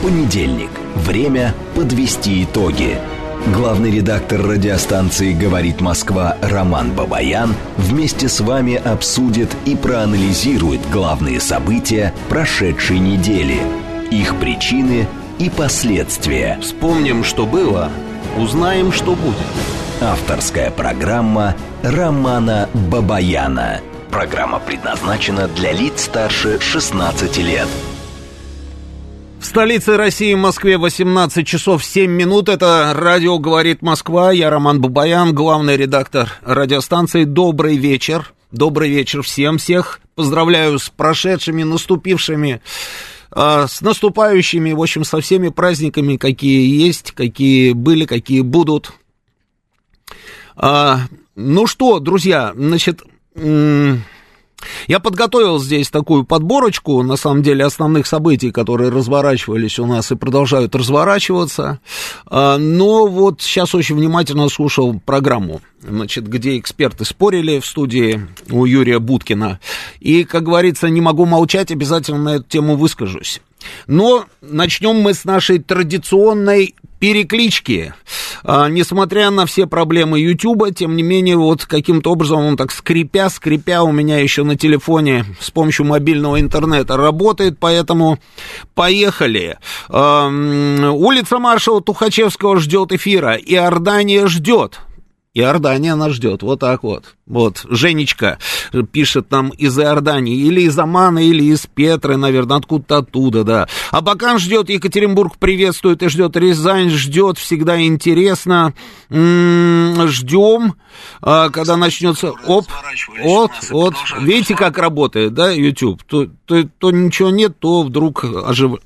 Понедельник. Время подвести итоги. Главный редактор радиостанции «Говорит Москва» Роман Бабаян вместе с вами обсудит и проанализирует главные события прошедшей недели, их причины и последствия. Вспомним, что было, узнаем, что будет. Авторская программа Романа Бабаяна. Программа предназначена для лиц старше 16 лет. В столице России, в Москве, 18 часов 7 минут. Это радио «Говорит Москва». Я Роман Бабаян, главный редактор радиостанции. Добрый вечер. Добрый вечер всем. Всех поздравляю с прошедшими, наступившими, с наступающими, в общем, со всеми праздниками, какие есть, какие были, какие будут. Ну что, друзья, значит... Я подготовил здесь такую подборочку, на самом деле, основных событий, которые разворачивались у нас и продолжают разворачиваться. Но вот сейчас очень внимательно слушал программу, значит, где эксперты спорили в студии у Юрия Буткина. И, как говорится, не могу молчать, обязательно на эту тему выскажусь. Но начнем мы с нашей традиционной переклички. Несмотря на все проблемы Ютуба, тем не менее, вот каким-то образом он так скрипя у меня еще на телефоне с помощью мобильного интернета работает, поэтому поехали. Улица маршала Тухачевского ждет эфира, Иордания ждет. Иордания нас ждет, вот так вот. Вот, Женечка пишет нам из Иордании, или из Омана, или из Петры, наверное, откуда-то оттуда, да. Абакан ждет, Екатеринбург приветствует и ждет, Рязань ждет, всегда интересно. Ждем, когда начнется... Вот, видите, как работает, да, YouTube? То ничего нет, то вдруг ожил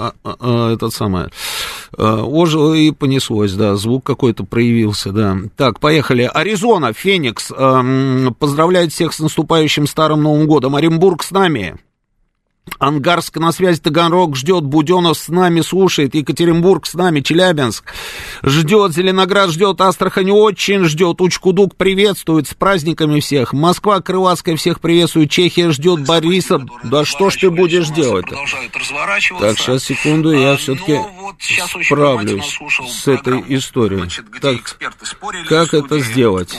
и понеслось, да, звук какой-то проявился, да. Так, поехали. Аризона, Феникс, поздравляет всех с наступающим Старым Новым годом. Оренбург с нами. Ангарск на связи, Таганрог ждет, Буденов с нами слушает, Екатеринбург с нами, Челябинск ждет, Зеленоград ждет, Астрахань очень ждет, Уч-Кудук приветствует, с праздниками всех, Москва, Крылатская всех приветствует, Чехия ждет, Бориса, да что ж ты будешь делать? Так, сейчас, секунду, я все-таки справлюсь с этой историей. Так, как это сделать?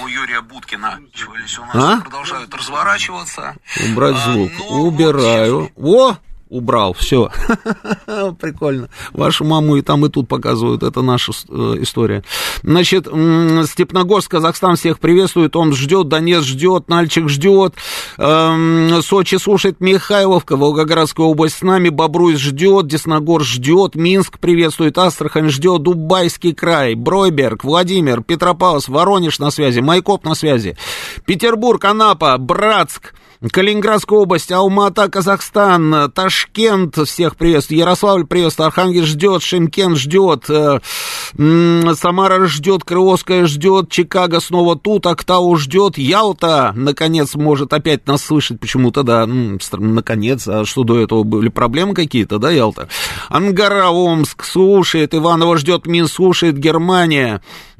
Убрать звук, убираю. О, убрал, все. Прикольно. Вашу маму и там, и тут показывают. Это наша история. Значит, Степногорск, Казахстан всех приветствует. Он ждет, Донецк ждет, Нальчик ждет. Сочи слушает, Михайловка, Волгоградская область с нами, Бобруйск ждет, Десногорск ждет, Минск приветствует, Астрахань ждет, Дубайский край, Бройберг, Владимир, Петропавловск, Воронеж на связи, Майкоп на связи, Петербург, Анапа, Братск, Калининградская область, Алмата, Казахстан, Ташкент всех приветствует, Ярославль приветствует, Архангельск ждет, Шымкент ждет, Самара ждет, Крыловская ждет, Чикаго снова тут, Актау ждет, Ялта, наконец, может опять нас слышать почему-то, да, наконец, а что до этого были проблемы какие-то, да, Ялта? Ангара, Омск слушает, Иваново ждет, Минск слушает, Германия,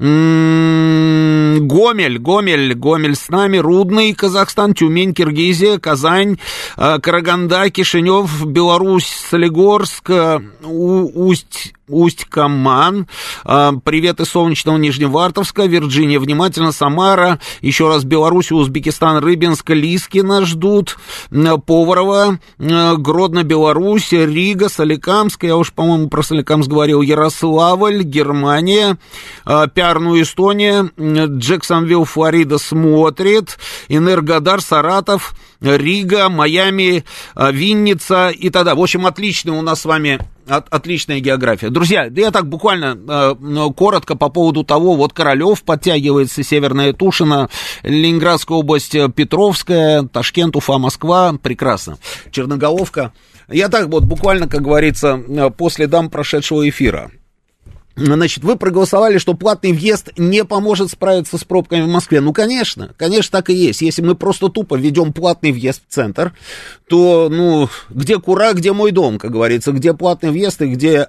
Гомель с нами, Рудный, Казахстан, Тюмень, Киргизия, Казань, Караганда, Кишинев, Беларусь, Солигорск, Усть-Каман, привет из солнечного Нижневартовска, Вирджиния, внимательно, Самара, еще раз Беларусь, Узбекистан, Рыбинск, Лискина ждут, Поварова, Гродно, Беларусь, Рига, Соликамск, я уж, по-моему, про Соликамск говорил, Ярославль, Германия, Пярну, Эстония, Джексонвилл, Флорида смотрит, Энергодар, Саратов, Рига, Майами, Винница и т.д. В общем, отличная у нас с вами... Отличная география. Друзья, я так буквально коротко по поводу того, вот Королёв подтягивается, Северная Тушина, Ленинградская область, Петровская, Ташкент, Уфа, Москва, прекрасно. Черноголовка. Я так вот буквально, как говорится, по следам прошедшего эфира. Значит, вы проголосовали, что платный въезд не поможет справиться с пробками в Москве. Ну, конечно, так и есть. Если мы просто тупо введем платный въезд в центр, то, ну, где кура, где мой дом, как говорится, где платный въезд и где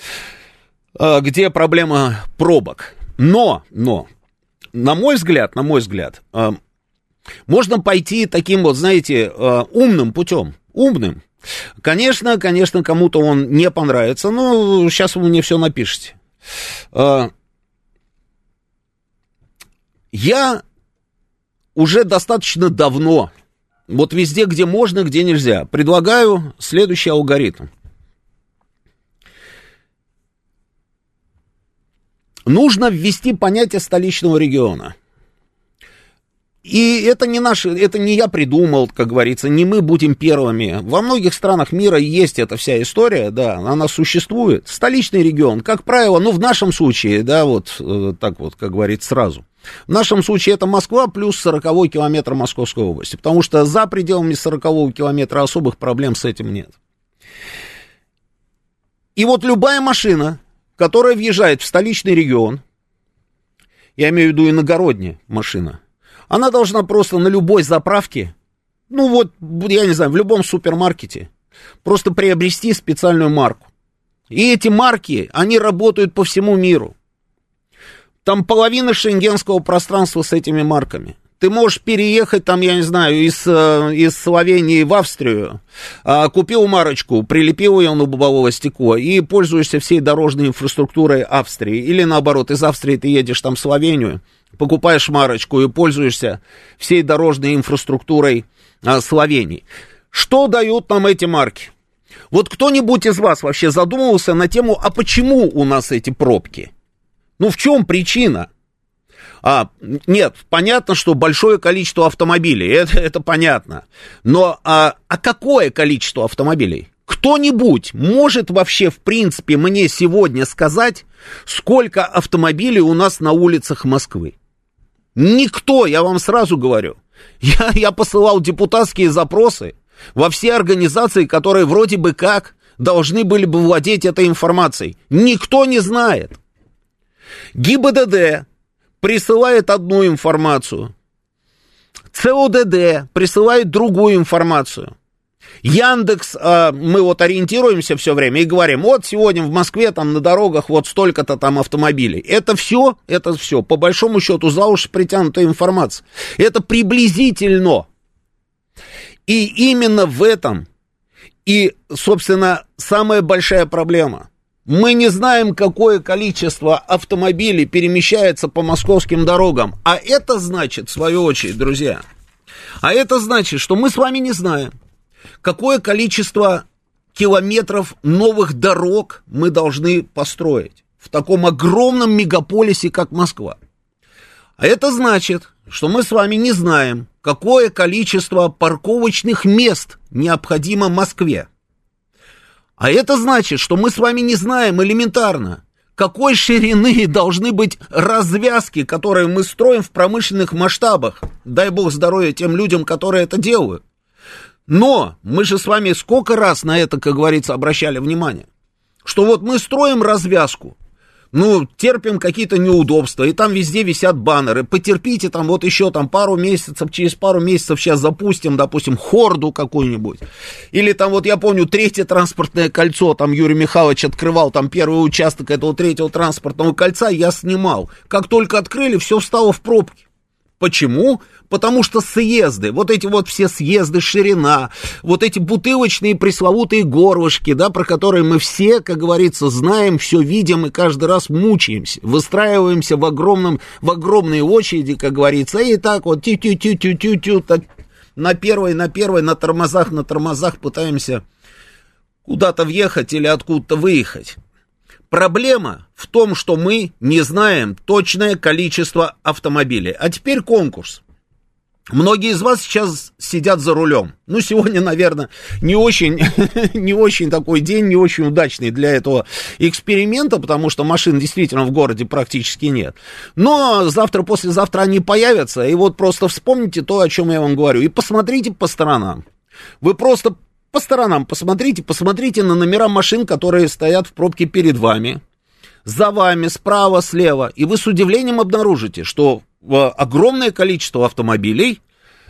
проблема пробок. Но, на мой взгляд, можно пойти таким вот, знаете, умным путем. Конечно, кому-то он не понравится, но сейчас вы мне все напишите. Я уже достаточно давно, вот везде, где можно, где нельзя, предлагаю следующий алгоритм. Нужно ввести понятие столичного региона. И это не я придумал, как говорится, не мы будем первыми. Во многих странах мира есть эта вся история, да, она существует. Столичный регион, как правило, в нашем случае, да, вот так вот, как говорится, сразу. В нашем случае это Москва плюс 40-й километр Московской области, потому что за пределами 40-го километра особых проблем с этим нет. И вот любая машина, которая въезжает в столичный регион, я имею в виду иногородняя машина, она должна просто на любой заправке, я не знаю, в любом супермаркете, просто приобрести специальную марку. И эти марки, они работают по всему миру. Там половина шенгенского пространства с этими марками. Ты можешь переехать там, я не знаю, из Словении в Австрию, купил марочку, прилепил ее на лобовое стекло и пользуешься всей дорожной инфраструктурой Австрии. Или наоборот, из Австрии ты едешь там в Словению, покупаешь марочку и пользуешься всей дорожной инфраструктурой Словении. Что дают нам эти марки? Вот кто-нибудь из вас вообще задумывался на тему, а почему у нас эти пробки? В чем причина? Нет, понятно, что большое количество автомобилей, это понятно. Но какое количество автомобилей? Кто-нибудь может вообще, в принципе, мне сегодня сказать, сколько автомобилей у нас на улицах Москвы? Никто, я вам сразу говорю. Я посылал депутатские запросы во все организации, которые вроде бы как должны были бы владеть этой информацией. Никто не знает. ГИБДД присылает одну информацию, ЦОДД присылает другую информацию. Яндекс, мы вот ориентируемся все время и говорим, вот сегодня в Москве там на дорогах вот столько-то там автомобилей. Это все, по большому счету, за уши притянутая информация. Это приблизительно. И именно в этом и, собственно, самая большая проблема. Мы не знаем, какое количество автомобилей перемещается по московским дорогам. А это значит, в свою очередь, друзья, что мы с вами не знаем, какое количество километров новых дорог мы должны построить в таком огромном мегаполисе, как Москва. А это значит, что мы с вами не знаем, какое количество парковочных мест необходимо Москве. А это значит, что мы с вами не знаем элементарно, какой ширины должны быть развязки, которые мы строим в промышленных масштабах. Дай бог здоровья тем людям, которые это делают. Но мы же с вами сколько раз на это, как говорится, обращали внимание, что вот мы строим развязку, терпим какие-то неудобства, и там везде висят баннеры, потерпите там вот еще там пару месяцев, через пару месяцев сейчас запустим, допустим, хорду какую-нибудь, или там вот я помню, 3-е транспортное кольцо, там Юрий Михайлович открывал там первый участок этого 3-го транспортного кольца, я снимал, как только открыли, все встало в пробки. Почему? Потому что съезды, вот эти вот все съезды, ширина, вот эти бутылочные пресловутые горлышки, да, про которые мы все, как говорится, знаем, все видим и каждый раз мучаемся, выстраиваемся в огромные очереди, как говорится, и так вот тю-тю-тю-тю-тю-тю, так на тормозах пытаемся куда-то въехать или откуда-то выехать. Проблема в том, что мы не знаем точное количество автомобилей. А теперь конкурс. Многие из вас сейчас сидят за рулем. Сегодня, наверное, не очень такой день, не очень удачный для этого эксперимента, потому что машин действительно в городе практически нет. Но завтра, послезавтра они появятся, и вот просто вспомните то, о чем я вам говорю, и посмотрите по сторонам. Вы просто по сторонам посмотрите на номера машин, которые стоят в пробке перед вами, за вами, справа, слева, и вы с удивлением обнаружите, что огромное количество автомобилей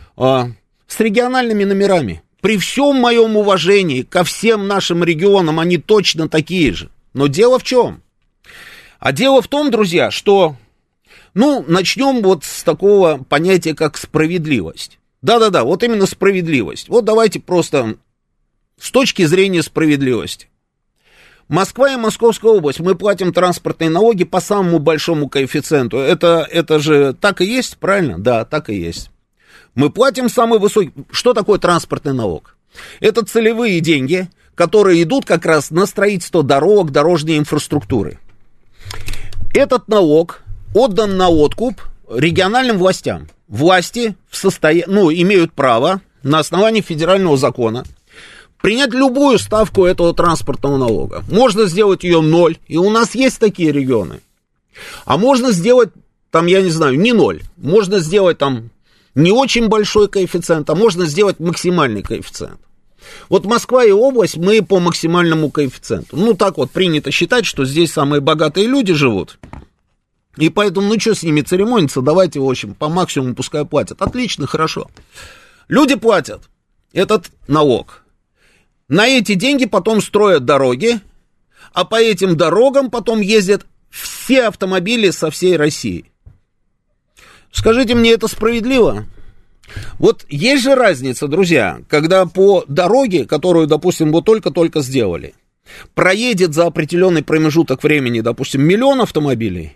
с региональными номерами. При всем моем уважении ко всем нашим регионам они точно такие же. Но дело в чем? А дело в том, друзья, что, начнем вот с такого понятия, как справедливость. Да-да-да, вот именно справедливость. Вот давайте просто с точки зрения справедливости. Москва и Московская область, мы платим транспортные налоги по самому большому коэффициенту. Это же так и есть, правильно? Да, так и есть. Мы платим самый высокий... Что такое транспортный налог? Это целевые деньги, которые идут как раз на строительство дорог, дорожной инфраструктуры. Этот налог отдан на откуп региональным властям. Власти имеют право на основании федерального закона принять любую ставку этого транспортного налога. Можно сделать ее 0, и у нас есть такие регионы. А можно сделать, там, я не знаю, не 0. Можно сделать там не очень большой коэффициент, а можно сделать максимальный коэффициент. Вот Москва и область, мы по максимальному коэффициенту. Ну, так вот принято считать, что здесь самые богатые люди живут. И поэтому, ну, что с ними церемониться, давайте, в общем, по максимуму пускай платят. Отлично, хорошо. Люди платят этот налог. На эти деньги потом строят дороги, а по этим дорогам потом ездят все автомобили со всей России. Скажите мне, это справедливо? Вот есть же разница, друзья, когда по дороге, которую, допустим, вот только-только сделали, проедет за определенный промежуток времени, допустим, 1 000 000 автомобилей,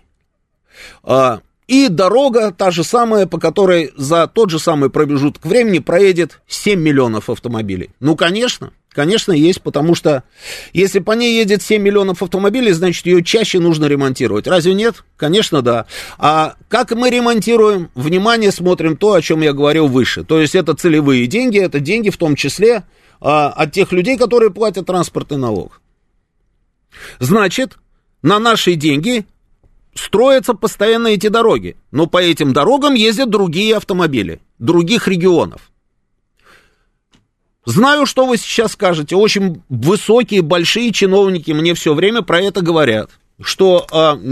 и дорога та же самая, по которой за тот же самый промежуток времени проедет 7 миллионов автомобилей. Ну, конечно, есть, потому что если по ней едет 7 миллионов автомобилей, значит, ее чаще нужно ремонтировать. Разве нет? Конечно, да. А как мы ремонтируем? Внимание, смотрим то, о чем я говорил выше. То есть это целевые деньги, это деньги в том числе от тех людей, которые платят транспортный налог. Значит, на наши деньги строятся постоянно эти дороги, но по этим дорогам ездят другие автомобили, других регионов. Знаю, что вы сейчас скажете, очень высокие, большие чиновники мне все время про это говорят, что,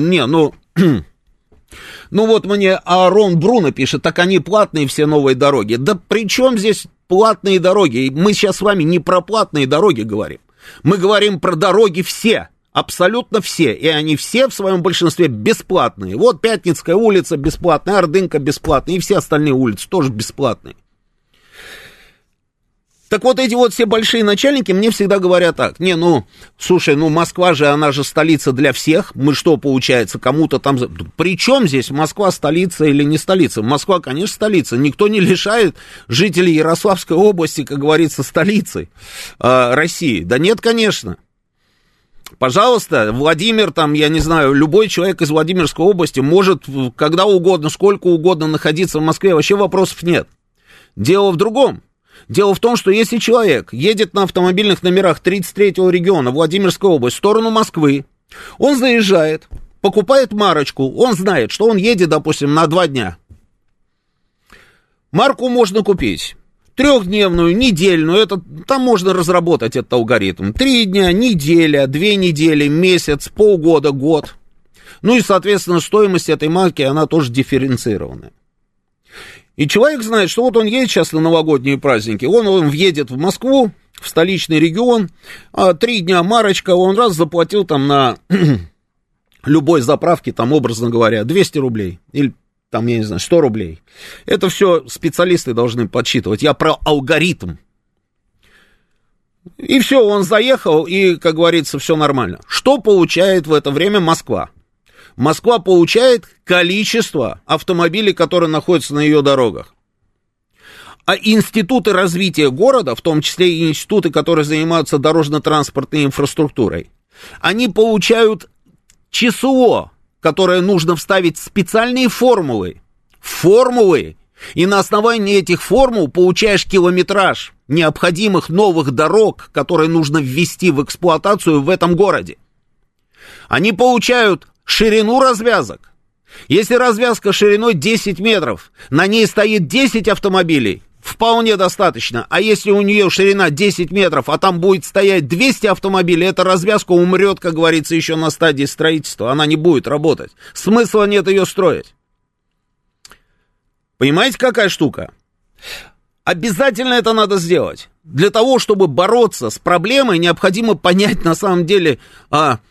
вот мне Аарон Бруно пишет, так они платные все новые дороги. Да при чем здесь платные дороги? Мы сейчас с вами не про платные дороги говорим, мы говорим про дороги все. Абсолютно все, и они все в своем большинстве бесплатные. Вот Пятницкая улица бесплатная, Ордынка бесплатная, и все остальные улицы тоже бесплатные. Так вот, эти вот все большие начальники мне всегда говорят так: слушай, Москва же, она же столица для всех, мы что, получается, кому-то там... При чем здесь Москва, столица или не столица? Москва, конечно, столица, никто не лишает жителей Ярославской области, как говорится, столицей России. Да нет, конечно. Пожалуйста, Владимир, там, я не знаю, любой человек из Владимирской области может когда угодно, сколько угодно находиться в Москве, вообще вопросов нет. Дело в другом. Дело в том, что если человек едет на автомобильных номерах 33-го региона, Владимирской области, в сторону Москвы, он заезжает, покупает марочку, он знает, что он едет, допустим, на 2 дня. Марку можно купить 3-дневную, недельную, там можно разработать этот алгоритм. 3 дня, неделя, 2 недели, месяц, полгода, год. Ну и, соответственно, стоимость этой марки, она тоже дифференцированная. И человек знает, что вот он едет сейчас на новогодние праздники, он въедет в Москву, в столичный регион, 3 дня марочка, он раз заплатил там на любой заправке, там, образно говоря, 200 рублей или там, я не знаю, 100 рублей. Это все специалисты должны подсчитывать. Я про алгоритм. И все, он заехал, и, как говорится, все нормально. Что получает в это время Москва? Москва получает количество автомобилей, которые находятся на ее дорогах. А институты развития города, в том числе и институты, которые занимаются дорожно-транспортной инфраструктурой, они получают число, которое нужно вставить в специальные формулы, и на основании этих формул получаешь километраж необходимых новых дорог, которые нужно ввести в эксплуатацию в этом городе. Они получают ширину развязок. Если развязка шириной 10 метров, на ней стоит 10 автомобилей, вполне достаточно. А если у нее ширина 10 метров, а там будет стоять 200 автомобилей, эта развязка умрет, как говорится, еще на стадии строительства. Она не будет работать. Смысла нет ее строить. Понимаете, какая штука? Обязательно это надо сделать. Для того, чтобы бороться с проблемой, необходимо понять на самом деле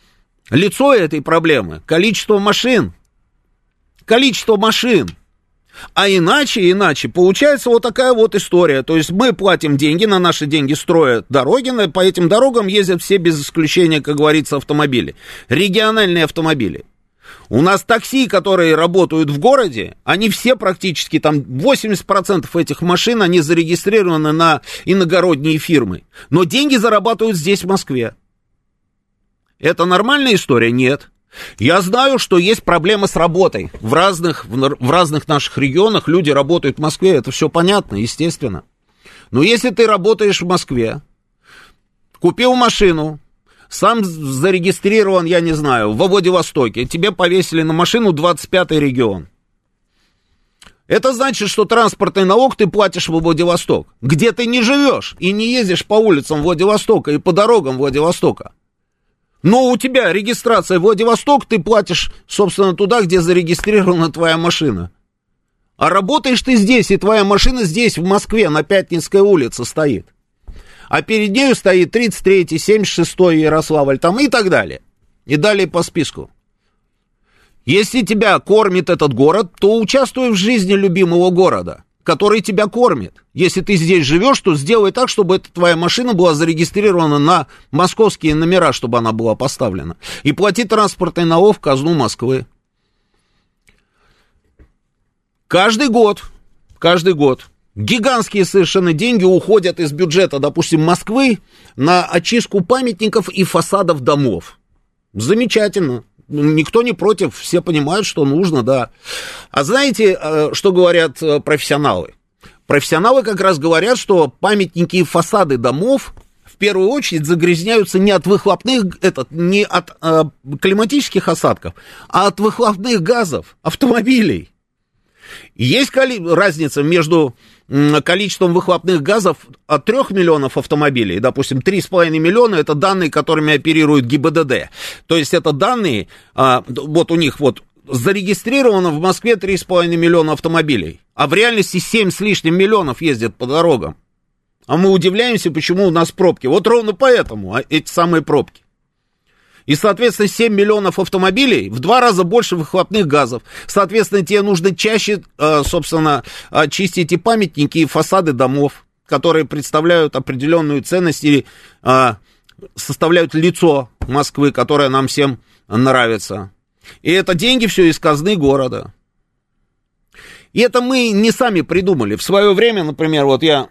лицо этой проблемы. Количество машин. А иначе получается вот такая вот история. То есть мы платим деньги, на наши деньги строят дороги, по этим дорогам ездят все без исключения, как говорится, автомобили. Региональные автомобили. У нас такси, которые работают в городе, они все практически, там 80% этих машин, они зарегистрированы на иногородние фирмы. Но деньги зарабатывают здесь, в Москве. Это нормальная история? Нет. Я знаю, что есть проблемы с работой. В разных наших регионах люди работают в Москве, это все понятно, естественно. Но если ты работаешь в Москве, купил машину, сам зарегистрирован, я не знаю, во Владивостоке, тебе повесили на машину 25-й регион. Это значит, что транспортный налог ты платишь во Владивосток, где ты не живешь и не ездишь по улицам Владивостока и по дорогам Владивостока. Но у тебя регистрация Владивосток, ты платишь, собственно, туда, где зарегистрирована твоя машина. А работаешь ты здесь, и твоя машина здесь, в Москве, на Пятницкой улице стоит. А перед нею стоит 33-й, 76-й Ярославль, там и так далее. И далее по списку. Если тебя кормит этот город, то участвуй в жизни любимого города, который тебя кормит. Если ты здесь живешь, то сделай так, чтобы эта твоя машина была зарегистрирована на московские номера, чтобы она была поставлена. И плати транспортный налог в казну Москвы. Каждый год гигантские совершенно деньги уходят из бюджета, допустим, Москвы на очистку памятников и фасадов домов. Замечательно. Никто не против, все понимают, что нужно, да. А знаете, что говорят профессионалы? Профессионалы как раз говорят, что памятники и фасады домов в первую очередь загрязняются не от выхлопных, не от климатических осадков, а от выхлопных газов автомобилей. Есть разница между количеством выхлопных газов от 3 миллионов автомобилей, допустим, 3,5 миллиона, это данные, которыми оперирует ГИБДД. То есть это данные, вот у них вот зарегистрировано в Москве 3,5 миллиона автомобилей, а в реальности 7 с лишним миллионов ездят по дорогам. А мы удивляемся, почему у нас пробки. Вот ровно поэтому эти самые пробки. И, соответственно, 7 миллионов автомобилей, в 2 раза больше выхлопных газов. Соответственно, тебе нужно чаще, собственно, чистить и памятники, и фасады домов, которые представляют определенную ценность и составляют лицо Москвы, которое нам всем нравится. И это деньги все из казны города. И это мы не сами придумали. В свое время, например, вот я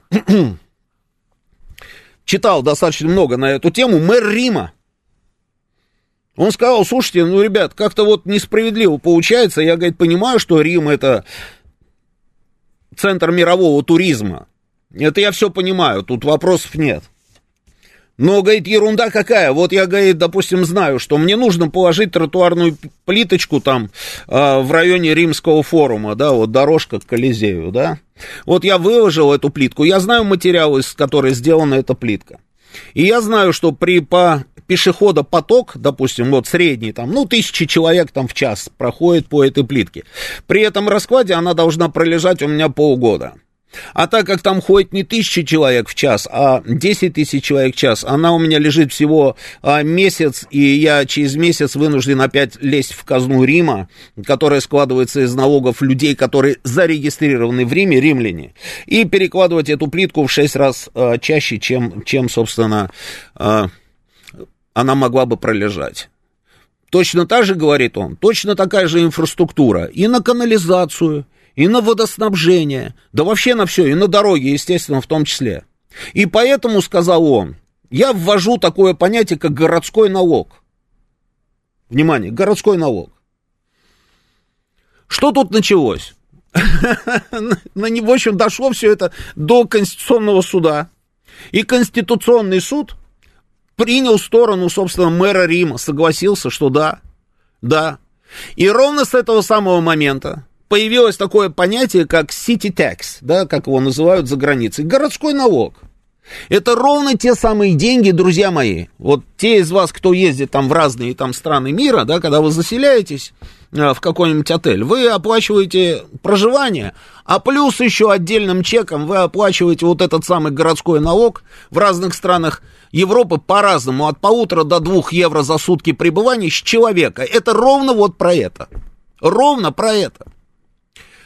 читал достаточно много на эту тему, мэр Рима. Он сказал: слушайте, ну, ребят, как-то вот несправедливо получается. Я, говорит, понимаю, что Рим — это центр мирового туризма. Это я все понимаю, тут вопросов нет. Но, говорит, ерунда какая. Вот я, говорит, допустим, знаю, что мне нужно положить тротуарную плиточку там в районе Римского форума, да, вот дорожка к Колизею, да. Вот я выложил эту плитку, я знаю материалы, из которых сделана эта плитка. И я знаю, что по пешеходопоток, допустим, вот средний, там, 1000 человек там в час проходит по этой плитке. При этом раскладе она должна пролежать у меня полгода. А так как там ходит не 1000 человек в час, а 10 тысяч человек в час, она у меня лежит всего месяц, и я через месяц вынужден опять лезть в казну Рима, которая складывается из налогов людей, которые зарегистрированы в Риме, римляне, и перекладывать эту плитку в 6 раз чаще, чем собственно, она могла бы пролежать. Точно так же, говорит он, точно такая же инфраструктура и на канализацию, и на водоснабжение, да вообще на все, и на дороги, естественно, в том числе. И поэтому, сказал он, я ввожу такое понятие, как городской налог. Внимание, городской налог. Что тут началось? В общем, дошло все это до Конституционного суда. И Конституционный суд принял сторону, собственно, мэра Рима, согласился, что да. И ровно с этого самого момента появилось такое понятие, как city tax, да, как его называют за границей, городской налог. Это ровно те самые деньги, друзья мои, вот те из вас, кто ездит там в разные там страны мира, да, когда вы заселяетесь в какой-нибудь отель, вы оплачиваете проживание, а плюс еще отдельным чеком вы оплачиваете вот этот самый городской налог. В разных странах Европы по-разному, от 1,5 до 2 евро за сутки пребывания с человека. Это ровно вот про это. Ровно про это.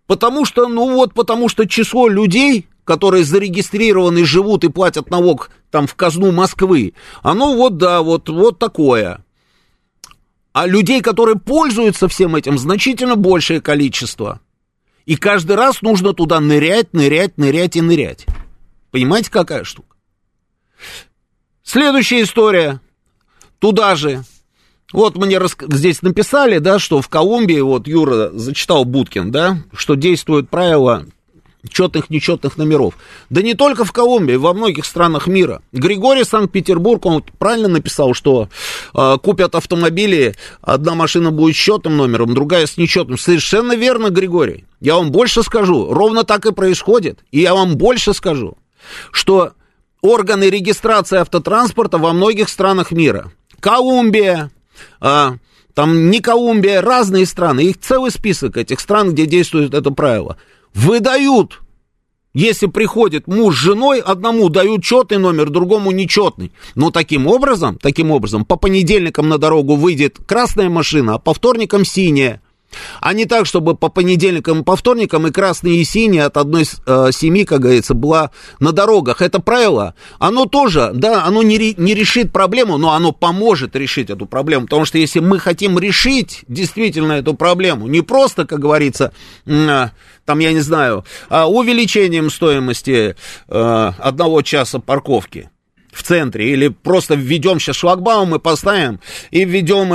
Потому что число людей, которые зарегистрированы, живут и платят налог там в казну Москвы, оно вот такое. А людей, которые пользуются всем этим, значительно большее количество. И каждый раз нужно туда нырять. Понимаете, какая штука? Следующая история. Туда же. Вот мне здесь написали, да, что в Колумбии, вот Юра зачитал Будкин, да, что действует правило четных, нечетных номеров. Да не только в Колумбии, во многих странах мира. Григорий, Санкт-Петербург, он правильно написал, что купят автомобили, одна машина будет с четным номером, другая с нечетным. Совершенно верно, Григорий. Я вам больше скажу, ровно так и происходит. И я вам больше скажу, что органы регистрации автотранспорта во многих странах мира, Колумбия, там не Колумбия, разные страны, их целый список этих стран, где действует это правило, выдают, если приходит муж с женой, одному дают четный номер, другому нечетный. Но таким образом, по понедельникам на дорогу выйдет красная машина, а по вторникам синяя. А не так, чтобы по понедельникам и по вторникам и красные, и синие от одной семьи, как говорится, была на дорогах. Это правило, оно тоже, да, оно не решит проблему, но оно поможет решить эту проблему. Потому что если мы хотим решить действительно эту проблему, не просто, как говорится, там, я не знаю, увеличением стоимости 1 часа парковки в центре, или просто введем сейчас шлагбаум и поставим, и введем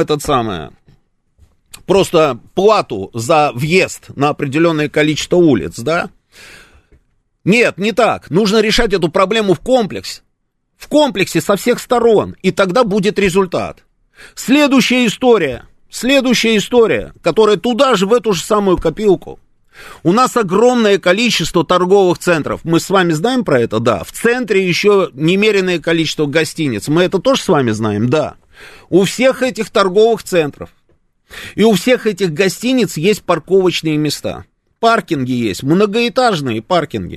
просто плату за въезд на определенное количество улиц, да? Нет, не так. Нужно решать эту проблему в комплексе со всех сторон, и тогда будет результат. Следующая история, которая туда же, в эту же самую копилку. У нас огромное количество торговых центров. Мы с вами знаем про это? Да. В центре еще немереное количество гостиниц. Мы это тоже с вами знаем? Да. У всех этих торговых центров и у всех этих гостиниц есть парковочные места. Паркинги есть, многоэтажные паркинги.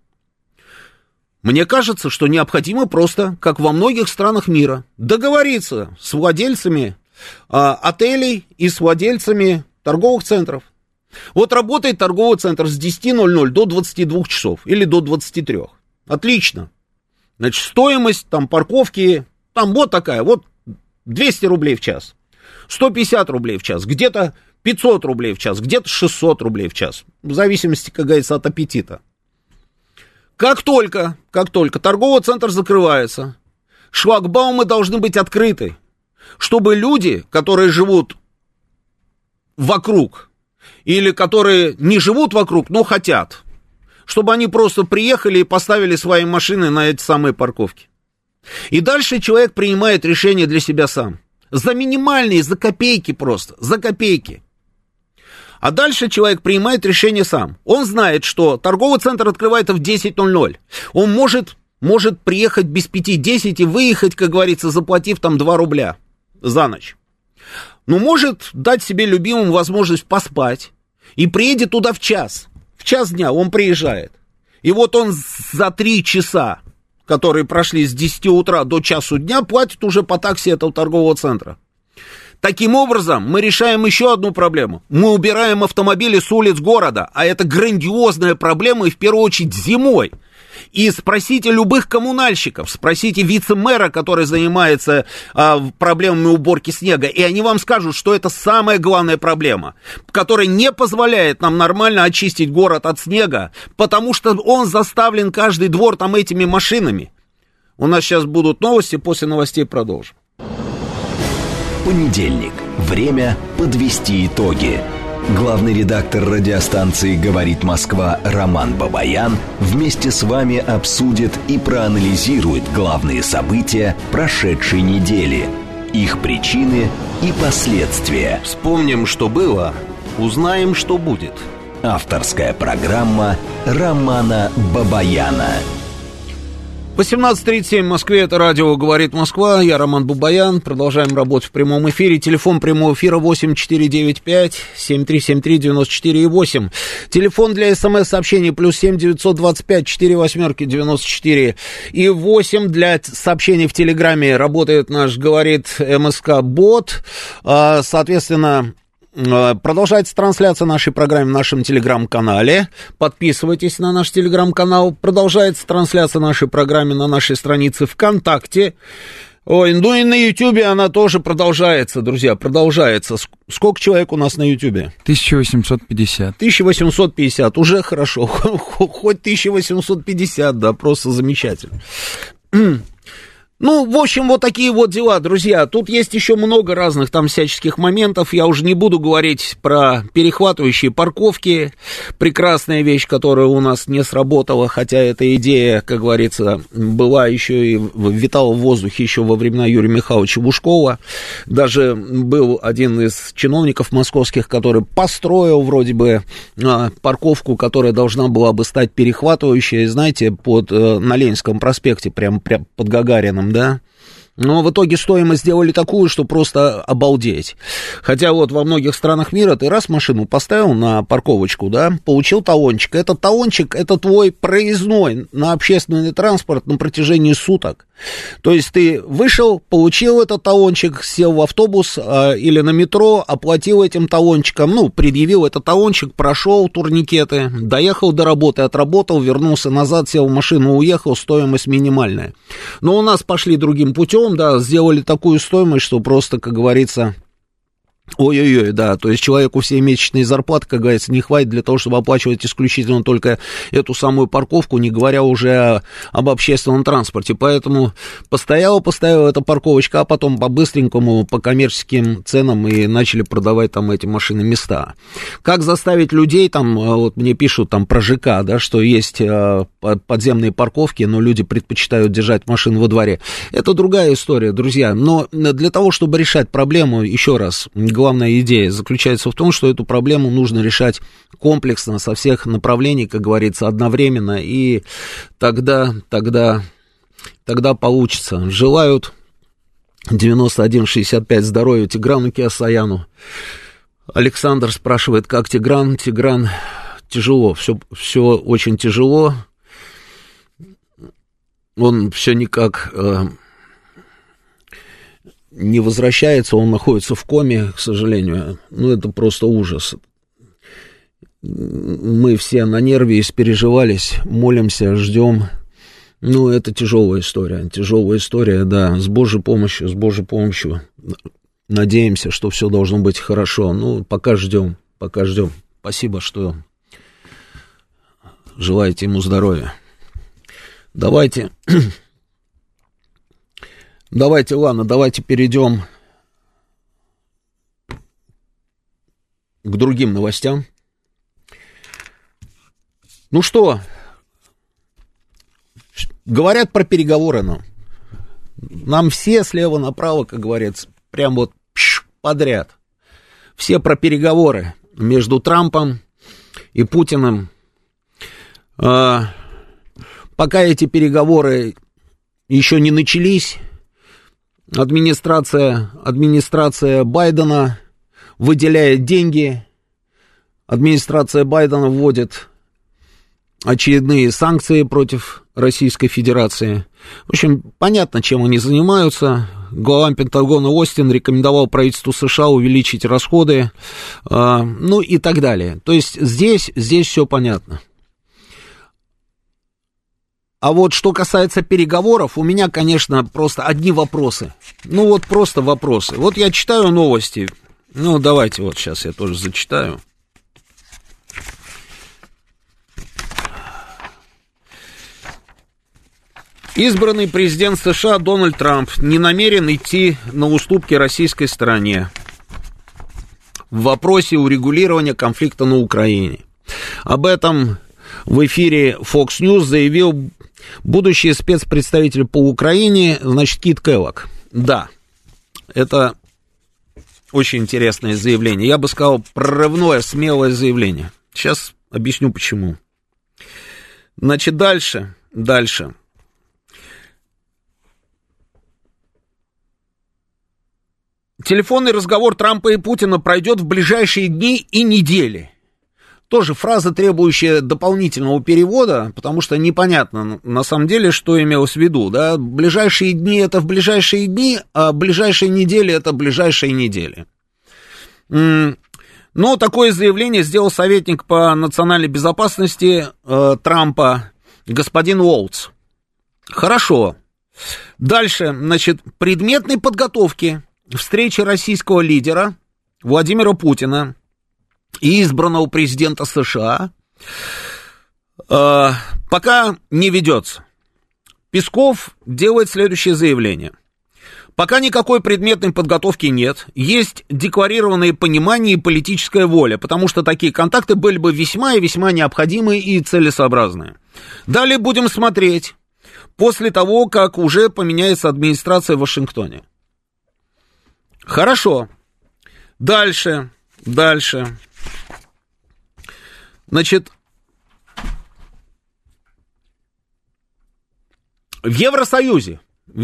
Мне кажется, что необходимо просто, как во многих странах мира, договориться с владельцами отелей и с владельцами торговых центров. Вот работает торговый центр с 10:00 до 22 часов или до 23. Отлично. Значит, стоимость там парковки, там вот такая, вот 200 рублей в час. 150 рублей в час, где-то 500 рублей в час, где-то 600 рублей в час, в зависимости, как говорится, от аппетита. Как только торговый центр закрывается, шлагбаумы должны быть открыты, чтобы люди, которые живут вокруг, или которые не живут вокруг, но хотят, чтобы они просто приехали и поставили свои машины на эти самые парковки. И дальше человек принимает решение для себя сам. За минимальные, за копейки просто, за копейки. А дальше человек принимает решение сам. Он знает, что торговый центр открывается в 10:00. Он может приехать без 5-10 и выехать, как говорится, заплатив там 2 рубля за ночь. Но может дать себе любимому возможность поспать и приедет туда в час. В час дня он приезжает. И вот он за 3 часа, которые прошли с 10 утра до часу дня, платит уже по такси этого торгового центра. Таким образом, мы решаем еще одну проблему. Мы убираем автомобили с улиц города, а это грандиозная проблема, и в первую очередь зимой. И спросите любых коммунальщиков, спросите вице-мэра, который занимается проблемами уборки снега, и они вам скажут, что это самая главная проблема, которая не позволяет нам нормально очистить город от снега, потому что он заставлен, каждый двор, там этими машинами. У нас сейчас будут новости, после новостей продолжим. Понедельник. Время подвести итоги. Главный редактор радиостанции «Говорит Москва» Роман Бабаян вместе с вами обсудит и проанализирует главные события прошедшей недели, их причины и последствия. Вспомним, что было, узнаем, что будет. Авторская программа Романа Бабаяна. 18:37 в Москве, это радио «Говорит Москва», я Роман Бабаян, продолжаем работать в прямом эфире, телефон прямого эфира 8495-7373-94,8, телефон для СМС-сообщений +7 925 48 94 и 8, для сообщений в Телеграме работает наш, говорит МСК-бот, соответственно, Продолжается трансляция нашей программы в нашем телеграм-канале. Подписывайтесь на наш телеграм-канал. Продолжается трансляция нашей программы на нашей странице ВКонтакте. Ой, ну и на Ютьюбе она тоже продолжается, друзья, продолжается. Сколько человек у нас на Ютьюбе? 1850. 1850, уже хорошо. Хоть 1850, да, просто замечательно. Ну, в общем, вот такие вот дела, друзья. Тут есть еще много разных там всяческих моментов. Я уже не буду говорить про перехватывающие парковки. Прекрасная вещь, которая у нас не сработала, хотя эта идея, как говорится, была еще и витала в воздухе еще во времена Юрия Михайловича Лужкова. Даже был один из чиновников московских, который построил вроде бы парковку, которая должна была бы стать перехватывающей, знаете, на Ленинском проспекте, прям под Гагарином. Да, но в итоге стоимость сделали такую, что просто обалдеть. Хотя вот во многих странах мира ты раз машину поставил на парковочку, да, получил талончик. Этот талончик, это твой проездной на общественный транспорт на протяжении суток. То есть ты вышел, получил этот талончик, сел в автобус или на метро, оплатил этим талончиком, ну, предъявил этот талончик, прошел турникеты, доехал до работы, отработал, вернулся назад, сел в машину, уехал, стоимость минимальная. Но у нас пошли другим путем, да, сделали такую стоимость, что просто, как говорится... Ой-ой-ой, да, то есть человеку всей месячной зарплаты, как говорится, не хватит для того, чтобы оплачивать исключительно только эту самую парковку, не говоря уже об общественном транспорте, поэтому поставила эта парковочка, а потом по-быстренькому, по коммерческим ценам и начали продавать там эти машины места. Как заставить людей, там, вот мне пишут там про ЖК, да, что есть подземные парковки, но люди предпочитают держать машину во дворе, это другая история, друзья, но для того, чтобы решать проблему, еще раз, главная идея заключается в том, что эту проблему нужно решать комплексно, со всех направлений, как говорится, одновременно, и тогда получится. Желают 9165 здоровья Тиграну Кеосаяну. Александр спрашивает, как Тигран? Тигран, тяжело, все очень тяжело. Он все никак... не возвращается, он находится в коме, к сожалению. Ну, это просто ужас. Мы все на нерве, испереживались, молимся, ждем. Ну, это тяжелая история, да, с Божьей помощью. Надеемся, что все должно быть хорошо. Ну, пока ждем. Спасибо, что желаете ему здоровья. Давайте, ладно, давайте перейдем к другим новостям. Ну что, говорят про переговоры нам все слева направо, как говорится, прям вот подряд. Все про переговоры между Трампом и Путиным. Пока эти переговоры еще не начались, администрация Байдена выделяет деньги, администрация Байдена вводит очередные санкции против Российской Федерации. В общем, понятно, чем они занимаются. Глава Пентагона Остин рекомендовал правительству США увеличить расходы, ну и так далее. То есть здесь все понятно. А вот что касается переговоров, у меня, конечно, просто одни вопросы. Ну вот просто вопросы. Вот я читаю новости. Ну давайте вот сейчас я тоже зачитаю. Избранный президент США Дональд Трамп не намерен идти на уступки российской стороне в вопросе урегулирования конфликта на Украине. Об этом в эфире Fox News заявил будущий спецпредставитель по Украине, значит, Кит Келлог. Да, это очень интересное заявление. Я бы сказал, прорывное, смелое заявление. Сейчас объясню, почему. Значит, дальше. Телефонный разговор Трампа и Путина пройдет в ближайшие дни и недели. Тоже фраза, требующая дополнительного перевода, потому что непонятно на самом деле, что имелось в виду. Да? Ближайшие дни — это в ближайшие дни, а ближайшие недели — это ближайшие недели. Но такое заявление сделал советник по национальной безопасности Трампа, господин Уолтс. Хорошо. Дальше, значит, предметной подготовки встречи российского лидера Владимира Путина и избранного президента США пока не ведется. Песков делает следующее заявление. Пока никакой предметной подготовки нет, есть декларированное понимание и политическая воля, потому что такие контакты были бы весьма и весьма необходимы и целесообразны. Далее будем смотреть, после того, как уже поменяется администрация в Вашингтоне. Хорошо. Дальше. Значит, в Евросоюзе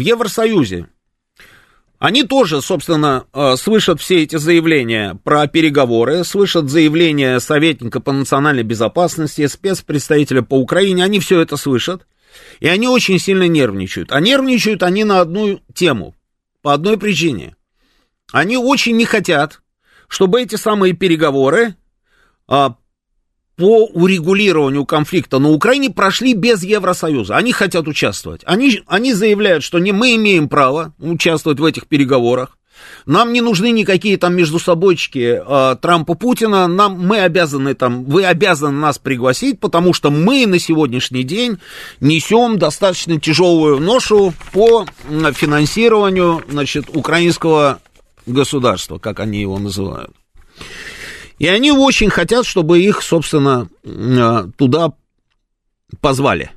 они тоже, собственно, слышат все эти заявления про переговоры, слышат заявления советника по национальной безопасности, спецпредставителя по Украине, они все это слышат, и они очень сильно нервничают. А нервничают они на одну тему, по одной причине. Они очень не хотят, чтобы эти самые переговоры по урегулированию конфликта на Украине прошли без Евросоюза. Они хотят участвовать. Они заявляют, что мы имеем право участвовать в этих переговорах. Нам не нужны никакие там междусобойчики Трампа-Путина. Вы обязаны нас пригласить, потому что мы на сегодняшний день несем достаточно тяжелую ношу по финансированию, значит, украинского государства, как они его называют. И они очень хотят, чтобы их, собственно, туда позвали.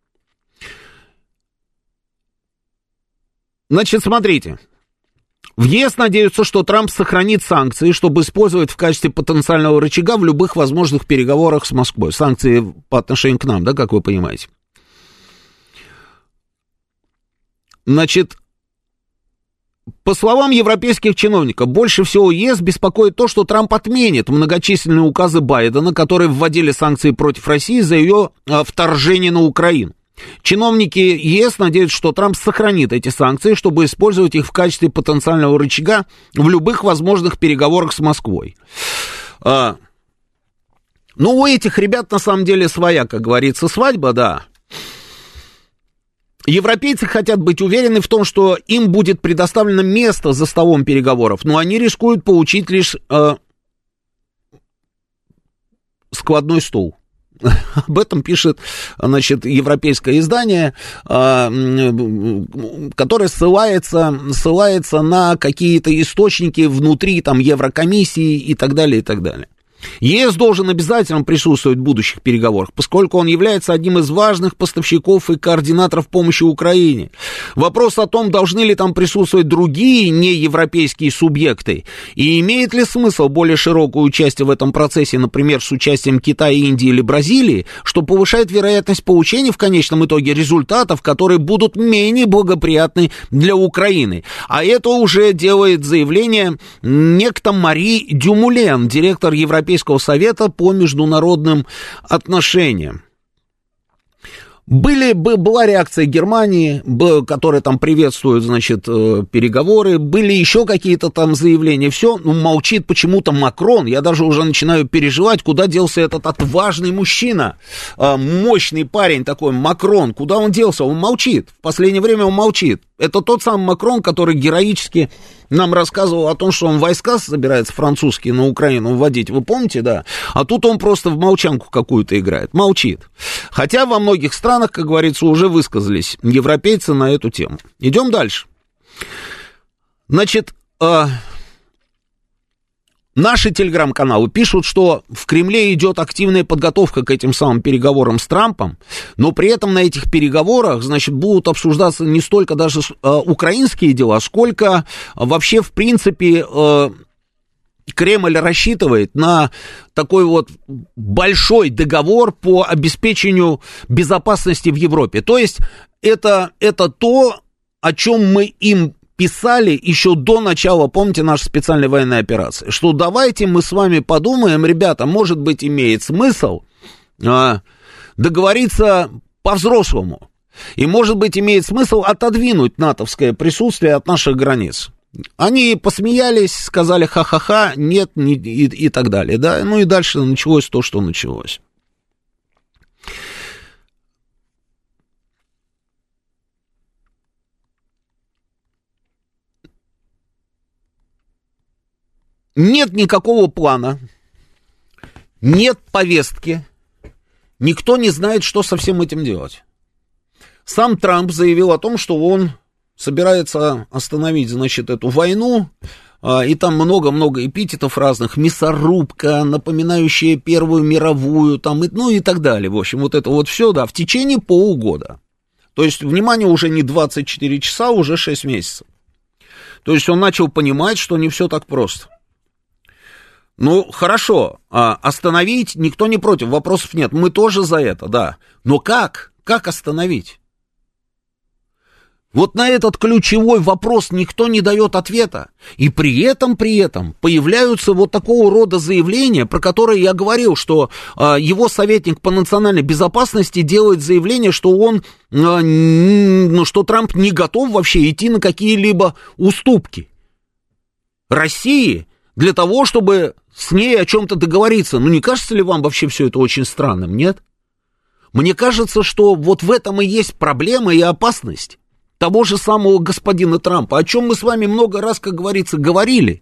Значит, смотрите. В ЕС надеются, что Трамп сохранит санкции, чтобы использовать в качестве потенциального рычага в любых возможных переговорах с Москвой. Санкции по отношению к нам, да, как вы понимаете. Значит, по словам европейских чиновников, больше всего ЕС беспокоит то, что Трамп отменит многочисленные указы Байдена, которые вводили санкции против России за ее вторжение на Украину. Чиновники ЕС надеются, что Трамп сохранит эти санкции, чтобы использовать их в качестве потенциального рычага в любых возможных переговорах с Москвой. Ну, у этих ребят на самом деле своя, как говорится, свадьба, да. Европейцы хотят быть уверены в том, что им будет предоставлено место за столом переговоров, но они рискуют получить лишь складной стул. Об этом пишет, значит, европейское издание, которое ссылается на какие-то источники внутри там Еврокомиссии и так далее, и так далее. ЕС должен обязательно присутствовать в будущих переговорах, поскольку он является одним из важных поставщиков и координаторов помощи Украине. Вопрос о том, должны ли там присутствовать другие неевропейские субъекты, и имеет ли смысл более широкое участие в этом процессе, например, с участием Китая, Индии или Бразилии, что повышает вероятность получения в конечном итоге результатов, которые будут менее благоприятны для Украины. А это уже делает заявление некто Мари Дюмулен, директор Европейского совета по международным отношениям. Была реакция Германии, которая там приветствует, значит, переговоры, были еще какие-то там заявления, все, молчит почему-то Макрон, я даже уже начинаю переживать, куда делся этот отважный мужчина, мощный парень такой, Макрон, куда он делся, он молчит, в последнее время он молчит, это тот самый Макрон, который героически нам рассказывал о том, что он войска собирается французские на Украину вводить, вы помните, да? А тут он просто в молчанку какую-то играет, молчит. Хотя во многих странах, как говорится, уже высказались европейцы на эту тему. Идем дальше. Значит, наши телеграм-каналы пишут, что в Кремле идет активная подготовка к этим самым переговорам с Трампом, но при этом на этих переговорах, значит, будут обсуждаться не столько даже украинские дела, сколько вообще, в принципе, Кремль рассчитывает на такой вот большой договор по обеспечению безопасности в Европе. То есть это то, о чем мы им писали еще до начала, помните, нашей специальной военной операции, что давайте мы с вами подумаем, ребята, может быть, имеет смысл договориться по-взрослому, и, может быть, имеет смысл отодвинуть натовское присутствие от наших границ. Они посмеялись, сказали ха-ха-ха, нет, и так далее, да, ну и дальше началось то, что началось. Нет никакого плана, нет повестки, никто не знает, что со всем этим делать. Сам Трамп заявил о том, что он собирается остановить, значит, эту войну, и там много-много эпитетов разных, мясорубка, напоминающая Первую мировую, там, ну и так далее, в общем, вот это вот все, да, в течение полугода. То есть, внимание, уже не 24 часа, уже 6 месяцев. То есть, он начал понимать, что не все так просто. Ну, хорошо, остановить никто не против, вопросов нет, мы тоже за это, да. Но как? Как остановить? Вот на этот ключевой вопрос никто не дает ответа. И при этом появляются вот такого рода заявления, про которые я говорил, что его советник по национальной безопасности делает заявление, что он, что Трамп не готов вообще идти на какие-либо уступки России для того, чтобы с ней о чем-то договориться. Ну, не кажется ли вам вообще все это очень странным, нет? Мне кажется, что вот в этом и есть проблема и опасность того же самого господина Трампа, о чем мы с вами много раз, как говорится, говорили.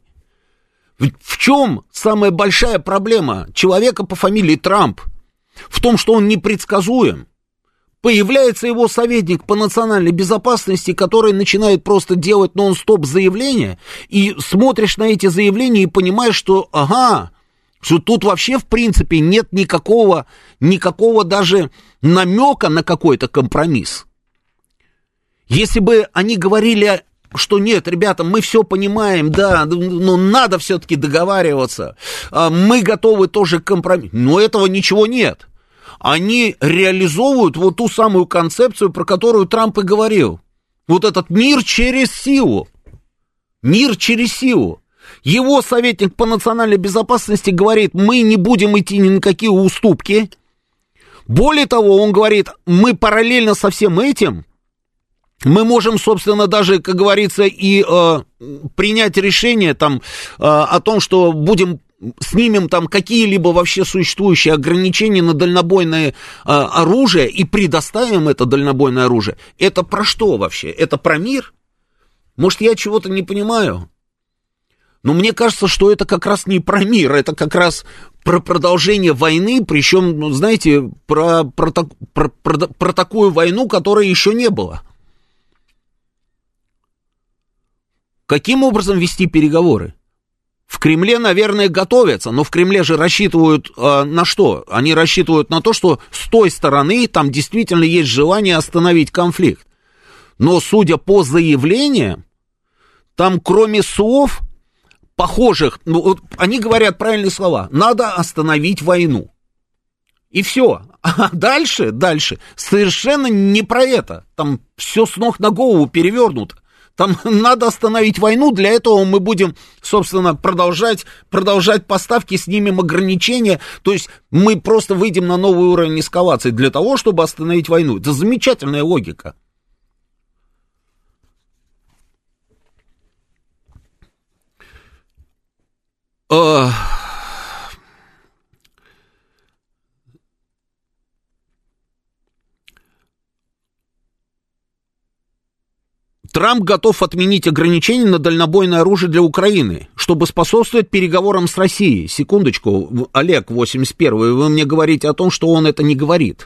В чем самая большая проблема человека по фамилии Трамп? В том, что он непредсказуем. Появляется его советник по национальной безопасности, который начинает просто делать нон-стоп заявления, и смотришь на эти заявления и понимаешь, что, что тут вообще, в принципе, нет никакого даже намека на какой-то компромисс. Если бы они говорили, что нет, ребята, мы все понимаем, да, но надо все-таки договариваться, мы готовы тоже к компромиссу, но этого ничего нет. Они реализовывают вот ту самую концепцию, про которую Трамп и говорил. Вот этот мир через силу. Мир через силу. Его советник по национальной безопасности говорит, мы не будем идти ни на какие уступки. Более того, он говорит, мы параллельно со всем этим, мы можем, собственно, даже, как говорится, и принять решение там, о том, что снимем там какие-либо вообще существующие ограничения на дальнобойное оружие и предоставим это дальнобойное оружие. Это про что вообще? Это про мир? Может, я чего-то не понимаю? Но мне кажется, что это как раз не про мир, это как раз про продолжение войны, причем, знаете, про такую войну, которой еще не было. Каким образом вести переговоры? В Кремле, наверное, готовятся, но в Кремле же рассчитывают на что? Они рассчитывают на то, что с той стороны там действительно есть желание остановить конфликт. Но, судя по заявлениям, там кроме слов похожих, вот, они говорят правильные слова, надо остановить войну. И все. А дальше совершенно не про это. Там все с ног на голову перевернуто. Там надо остановить войну, для этого мы будем, собственно, продолжать поставки, снимем ограничения, то есть мы просто выйдем на новый уровень эскалации для того, чтобы остановить войну. Это замечательная логика. Трамп готов отменить ограничения на дальнобойное оружие для Украины, чтобы способствовать переговорам с Россией. Секундочку, Олег, 81-й, вы мне говорите о том, что он это не говорит.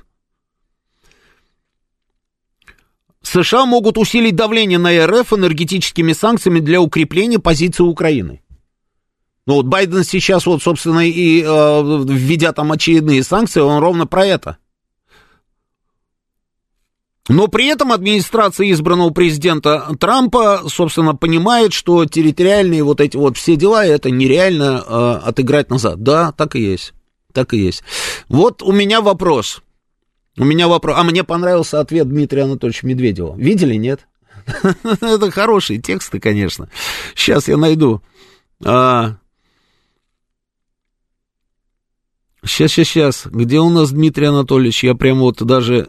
США могут усилить давление на РФ энергетическими санкциями для укрепления позиции Украины. Ну вот Байден сейчас, вот, собственно, и введя там очередные санкции, он ровно про это. Но при этом администрация избранного президента Трампа, собственно, понимает, что территориальные вот эти вот все дела, это нереально отыграть назад. Да, так и есть. Так и есть. Вот у меня вопрос. А мне понравился ответ Дмитрия Анатольевича Медведева. Видели, нет? Это хорошие тексты, конечно. Сейчас я найду. Сейчас. Где у нас Дмитрий Анатольевич? Я прямо вот даже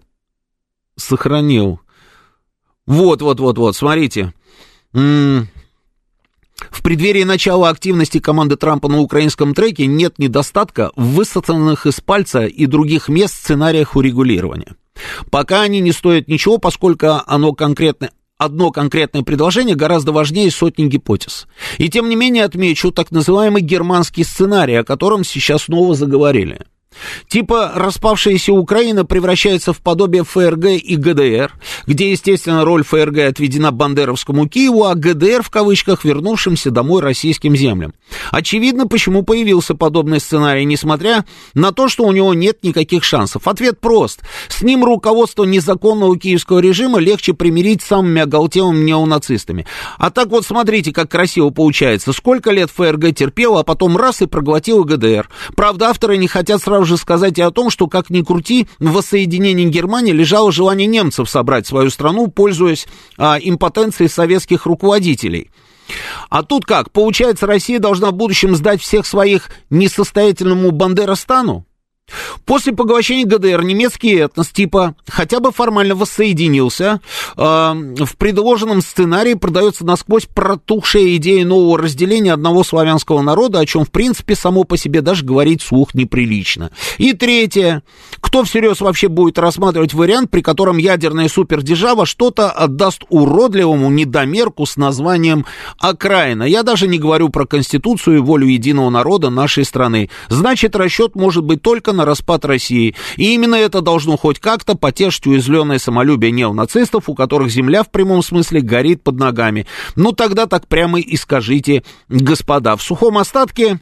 сохранил. Вот, смотрите. В преддверии начала активности команды Трампа на украинском треке нет недостатка в высосанных из пальца и других мест сценариях урегулирования. Пока они не стоят ничего, поскольку одно конкретное предложение гораздо важнее сотни гипотез. И тем не менее отмечу так называемый германский сценарий, о котором сейчас снова заговорили. Типа распавшаяся Украина превращается в подобие ФРГ и ГДР, где, естественно, роль ФРГ отведена бандеровскому Киеву, а ГДР, в кавычках, вернувшимся домой российским землям. Очевидно, почему появился подобный сценарий, несмотря на то, что у него нет никаких шансов. Ответ прост. С ним руководство незаконного киевского режима легче примирить с самыми оголтелыми неонацистами. А так вот, смотрите, как красиво получается. Сколько лет ФРГ терпела, а потом раз и проглотила ГДР. Правда, авторы не хотят сразу же сказать и о том, что, как ни крути, в воссоединении Германии лежало желание немцев собрать свою страну, пользуясь импотенцией советских руководителей. А тут как? Получается, Россия должна в будущем сдать всех своих несостоятельному Бандеростану? После поглощения ГДР немецкий этнос типа хотя бы формально воссоединился. В предложенном сценарии продается насквозь протухшая идея нового разделения одного славянского народа, о чем, в принципе, само по себе даже говорить вслух неприлично. И третье. Кто всерьез вообще будет рассматривать вариант, при котором ядерная супердержава что-то отдаст уродливому недомерку с названием окраина? Я даже не говорю про Конституцию и волю единого народа нашей страны. Значит, расчет может быть только на распад России. И именно это должно хоть как-то потешить уязвленное самолюбие неонацистов, у которых земля в прямом смысле горит под ногами. Ну, тогда так прямо и скажите, господа. В сухом остатке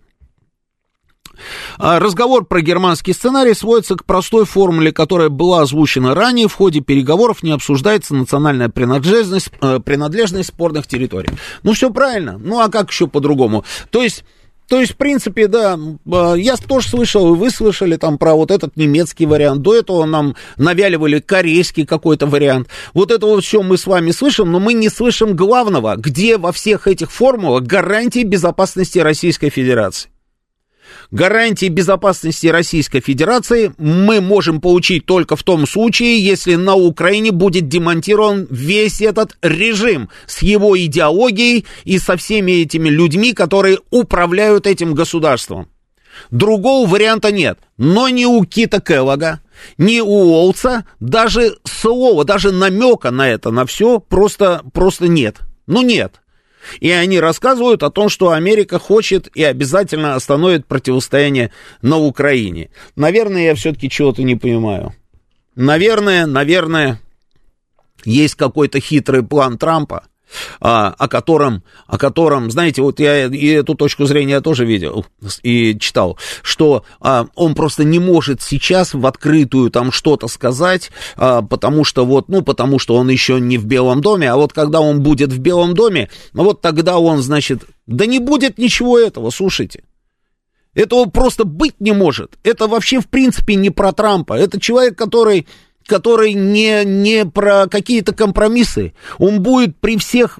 разговор про германский сценарий сводится к простой формуле, которая была озвучена ранее. В ходе переговоров не обсуждается национальная принадлежность спорных территорий. Ну, все правильно. Ну, а как еще по-другому? То есть, в принципе, да, я тоже слышал, и вы слышали там про вот этот немецкий вариант, до этого нам навяливали корейский какой-то вариант. Вот это вот все мы с вами слышим, но мы не слышим главного, где во всех этих формулах гарантии безопасности Российской Федерации. Гарантии безопасности Российской Федерации мы можем получить только в том случае, если на Украине будет демонтирован весь этот режим с его идеологией и со всеми этими людьми, которые управляют этим государством. Другого варианта нет. Но ни у Кита Келлога, ни у Олца даже слова, даже намека на это, на все просто нет. Ну нет. И они рассказывают о том, что Америка хочет и обязательно остановит противостояние на Украине. Наверное, я все-таки чего-то не понимаю. Наверное, есть какой-то хитрый план Трампа, о котором, знаете, вот я и эту точку зрения тоже видел и читал, что он просто не может сейчас в открытую там что-то сказать, потому что он еще не в Белом доме, а вот когда он будет в Белом доме, вот тогда он, значит, да не будет ничего этого, слушайте. Этого просто быть не может. Это вообще в принципе не про Трампа. Это человек, который не про какие-то компромиссы. Он будет при всех,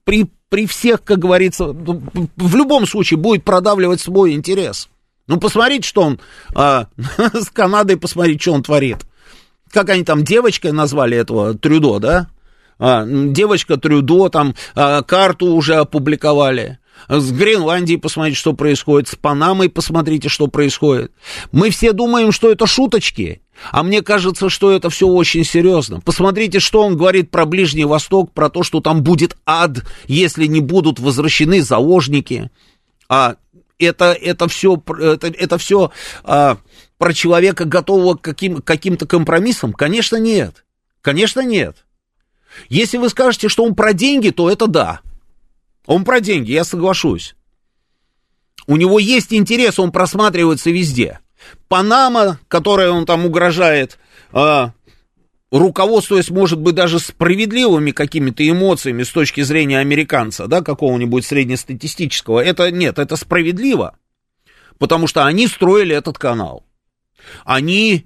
как говорится, в любом случае будет продавливать свой интерес. Ну, посмотрите, что он с Канадой, посмотрите, что он творит. Как они там девочкой назвали этого Трюдо, да? Девочка Трюдо, там карту уже опубликовали. С Гренландией посмотрите, что происходит. С Панамой посмотрите, что происходит. Мы все думаем, что это шуточки, а мне кажется, что это все очень серьезно. Посмотрите, что он говорит про Ближний Восток, про то, что там будет ад, если не будут возвращены заложники. Это все про человека, готового к каким-то компромиссам? Конечно, нет. Конечно, нет. Если вы скажете, что он про деньги, то это да. Он про деньги, я соглашусь. У него есть интерес, он просматривается везде. Панама, которой он там угрожает, руководствуясь, может быть, даже справедливыми какими-то эмоциями с точки зрения американца, да, какого-нибудь среднестатистического, это справедливо, потому что они строили этот канал. Они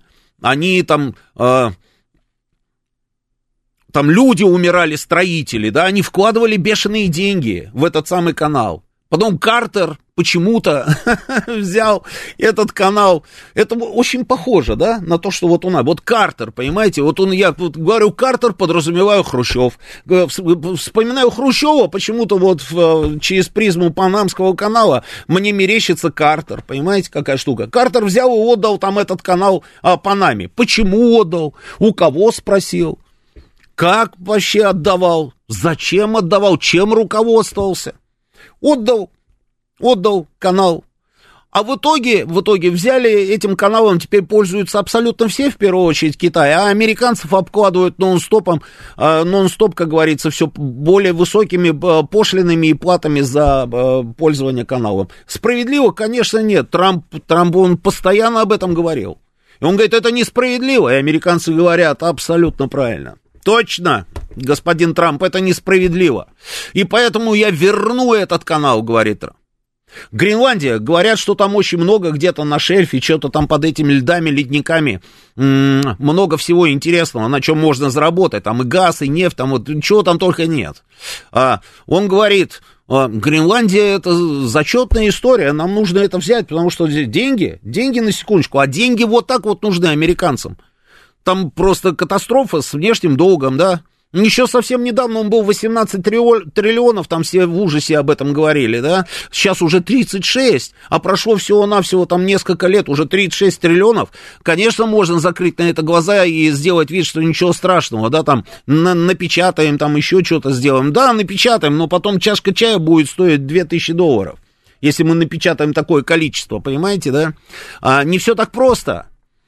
там люди умирали, строители, да, они вкладывали бешеные деньги в этот самый канал. Потом Картер почему-то взял этот канал. Это очень похоже, да, на то, что вот у нас. Вот Картер, понимаете, вот я вот говорю Картер, подразумеваю Хрущев. Вспоминаю Хрущева, почему-то вот через призму Панамского канала мне мерещится Картер, понимаете, какая штука. Картер взял и отдал там этот канал Панаме. Почему отдал? У кого спросил? Как вообще отдавал? Зачем отдавал? Чем руководствовался? Отдал канал. А в итоге взяли этим каналом, теперь пользуются абсолютно все, в первую очередь Китай, а американцев обкладывают нон-стоп, как говорится, все более высокими пошлинами и платами за пользование каналом. Справедливо, конечно, нет. Трамп, он постоянно об этом говорил. И он говорит, это несправедливо, и американцы говорят абсолютно правильно. Точно, господин Трамп, это несправедливо. И поэтому я верну этот канал, говорит Трамп. Гренландия, говорят, что там очень много где-то на шельфе, что-то там под этими льдами, ледниками, много всего интересного, на чем можно заработать, там и газ, и нефть, там вот чего там только нет. Он говорит, Гренландия это зачетная история, нам нужно это взять, потому что деньги на секундочку, а деньги вот так вот нужны американцам. Там просто катастрофа с внешним долгом, да. Еще совсем недавно он был 18 триллионов, там все в ужасе об этом говорили, да. Сейчас уже 36, а прошло всего-навсего там несколько лет, уже 36 триллионов. Конечно, можно закрыть на это глаза и сделать вид, что ничего страшного, да, там напечатаем, там еще что-то сделаем. Да, напечатаем, но потом чашка чая будет стоить $2000, если мы напечатаем такое количество, понимаете, да. Не все так просто.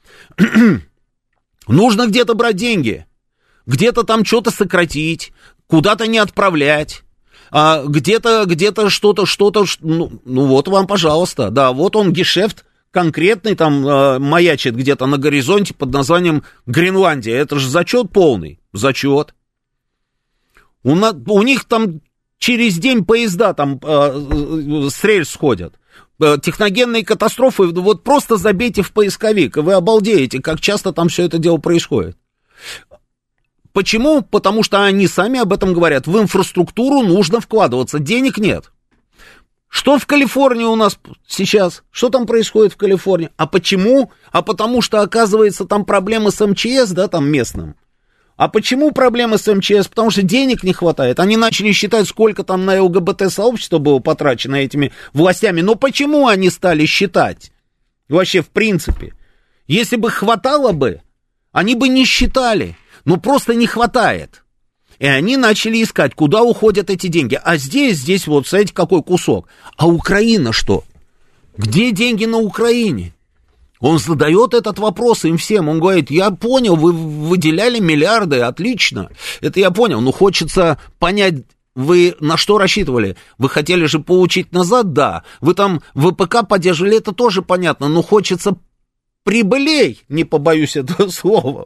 Нужно где-то брать деньги. Где-то там что-то сократить, куда-то не отправлять, где-то что-то, ну вот вам, пожалуйста, да, вот он гешефт конкретный там маячит где-то на горизонте под названием Гренландия, это же зачет полный, зачет. У них там через день поезда там с рельс сходят. Техногенные катастрофы, вот просто забейте в поисковик, и вы обалдеете, как часто там все это дело происходит. Почему? Потому что они сами об этом говорят. В инфраструктуру нужно вкладываться, денег нет. Что в Калифорнии у нас сейчас? Что там происходит в Калифорнии? А почему? А потому что, оказывается, там проблемы с МЧС, да, там местным. А почему проблемы с МЧС? Потому что денег не хватает. Они начали считать, сколько там на ЛГБТ-сообщество было потрачено этими властями. Но почему они стали считать? Вообще, в принципе. Если бы хватало бы, они бы не считали. Но просто не хватает. И они начали искать, куда уходят эти деньги. А здесь вот, смотрите, какой кусок. А Украина что? Где деньги на Украине? Он задает этот вопрос им всем. Он говорит, я понял, вы выделяли миллиарды, отлично. Это я понял, но хочется понять, вы на что рассчитывали? Вы хотели же получить назад? Да. Вы там ВПК поддерживали, это тоже понятно, но хочется прибылей, не побоюсь этого слова.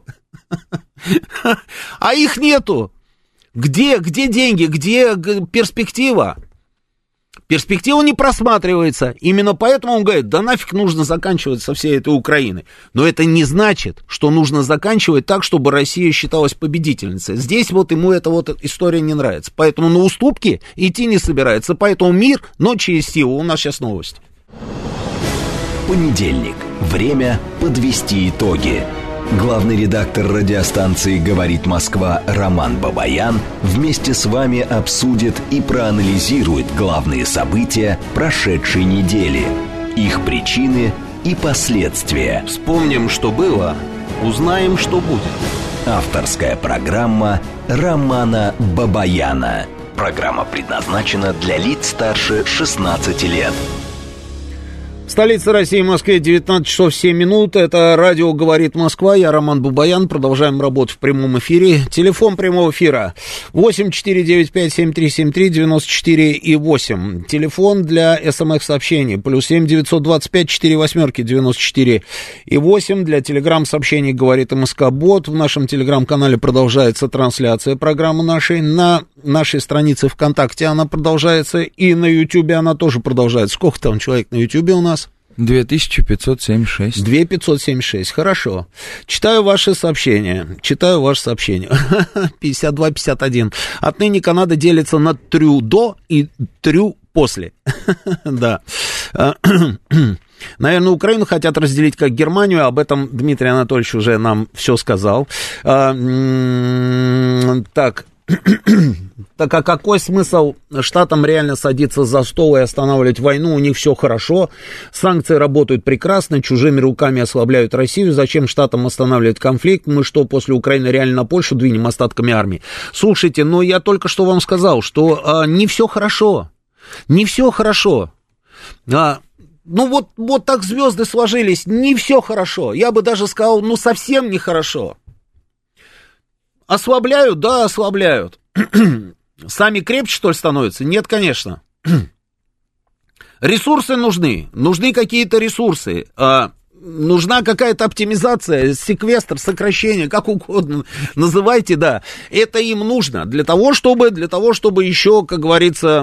А их нету. Где деньги, где перспектива? Перспектива не просматривается. Именно поэтому он говорит, да нафиг нужно заканчивать со всей этой Украины. Но это не значит, что нужно заканчивать так, чтобы Россия считалась победительницей. Здесь вот ему эта вот история не нравится. Поэтому на уступки идти не собирается. Поэтому мир, но через силу. У нас сейчас новости. Понедельник. Время подвести итоги. Главный редактор радиостанции «Говорит Москва» Роман Бабаян вместе с вами обсудит и проанализирует главные события прошедшей недели, их причины и последствия. Вспомним, что было, узнаем, что будет. Авторская программа Романа Бабаяна. Программа предназначена для лиц старше 16 лет. Столица России, Москве, 19 часов 7 минут. Это радио «Говорит Москва». Я Роман Бабаян. Продолжаем работу в прямом эфире. Телефон прямого эфира 8495-7373-94,8. Телефон для СМС-сообщений +7 925 48-94,8. Для телеграм-сообщений «Говорит МСК-бот». В нашем телеграм-канале продолжается трансляция программы нашей. На нашей странице ВКонтакте она продолжается. И на Ютьюбе она тоже продолжается. Сколько там человек на Ютьюбе у нас? 2576. 2576, хорошо. Читаю ваши сообщения. 52-51. Отныне Канада делится на трю до и трю после. Да. Наверное, Украину хотят разделить как Германию, об этом Дмитрий Анатольевич уже нам все сказал. Так, а какой смысл штатам реально садиться за стол и останавливать войну? У них все хорошо, санкции работают прекрасно, чужими руками ослабляют Россию. Зачем штатам останавливать конфликт? Мы что, после Украины реально на Польшу двинем остатками армии? Слушайте, но я только что вам сказал, что не все хорошо. Не все хорошо. Вот так звезды сложились, не все хорошо. Я бы даже сказал, совсем нехорошо. Ослабляют? Да, ослабляют. Сами крепче, что ли, становятся? Нет, конечно. Ресурсы нужны. Нужны какие-то ресурсы. Нужна какая-то оптимизация, секвестр, сокращение, как угодно называйте, да. Это им нужно для того, чтобы еще, как говорится,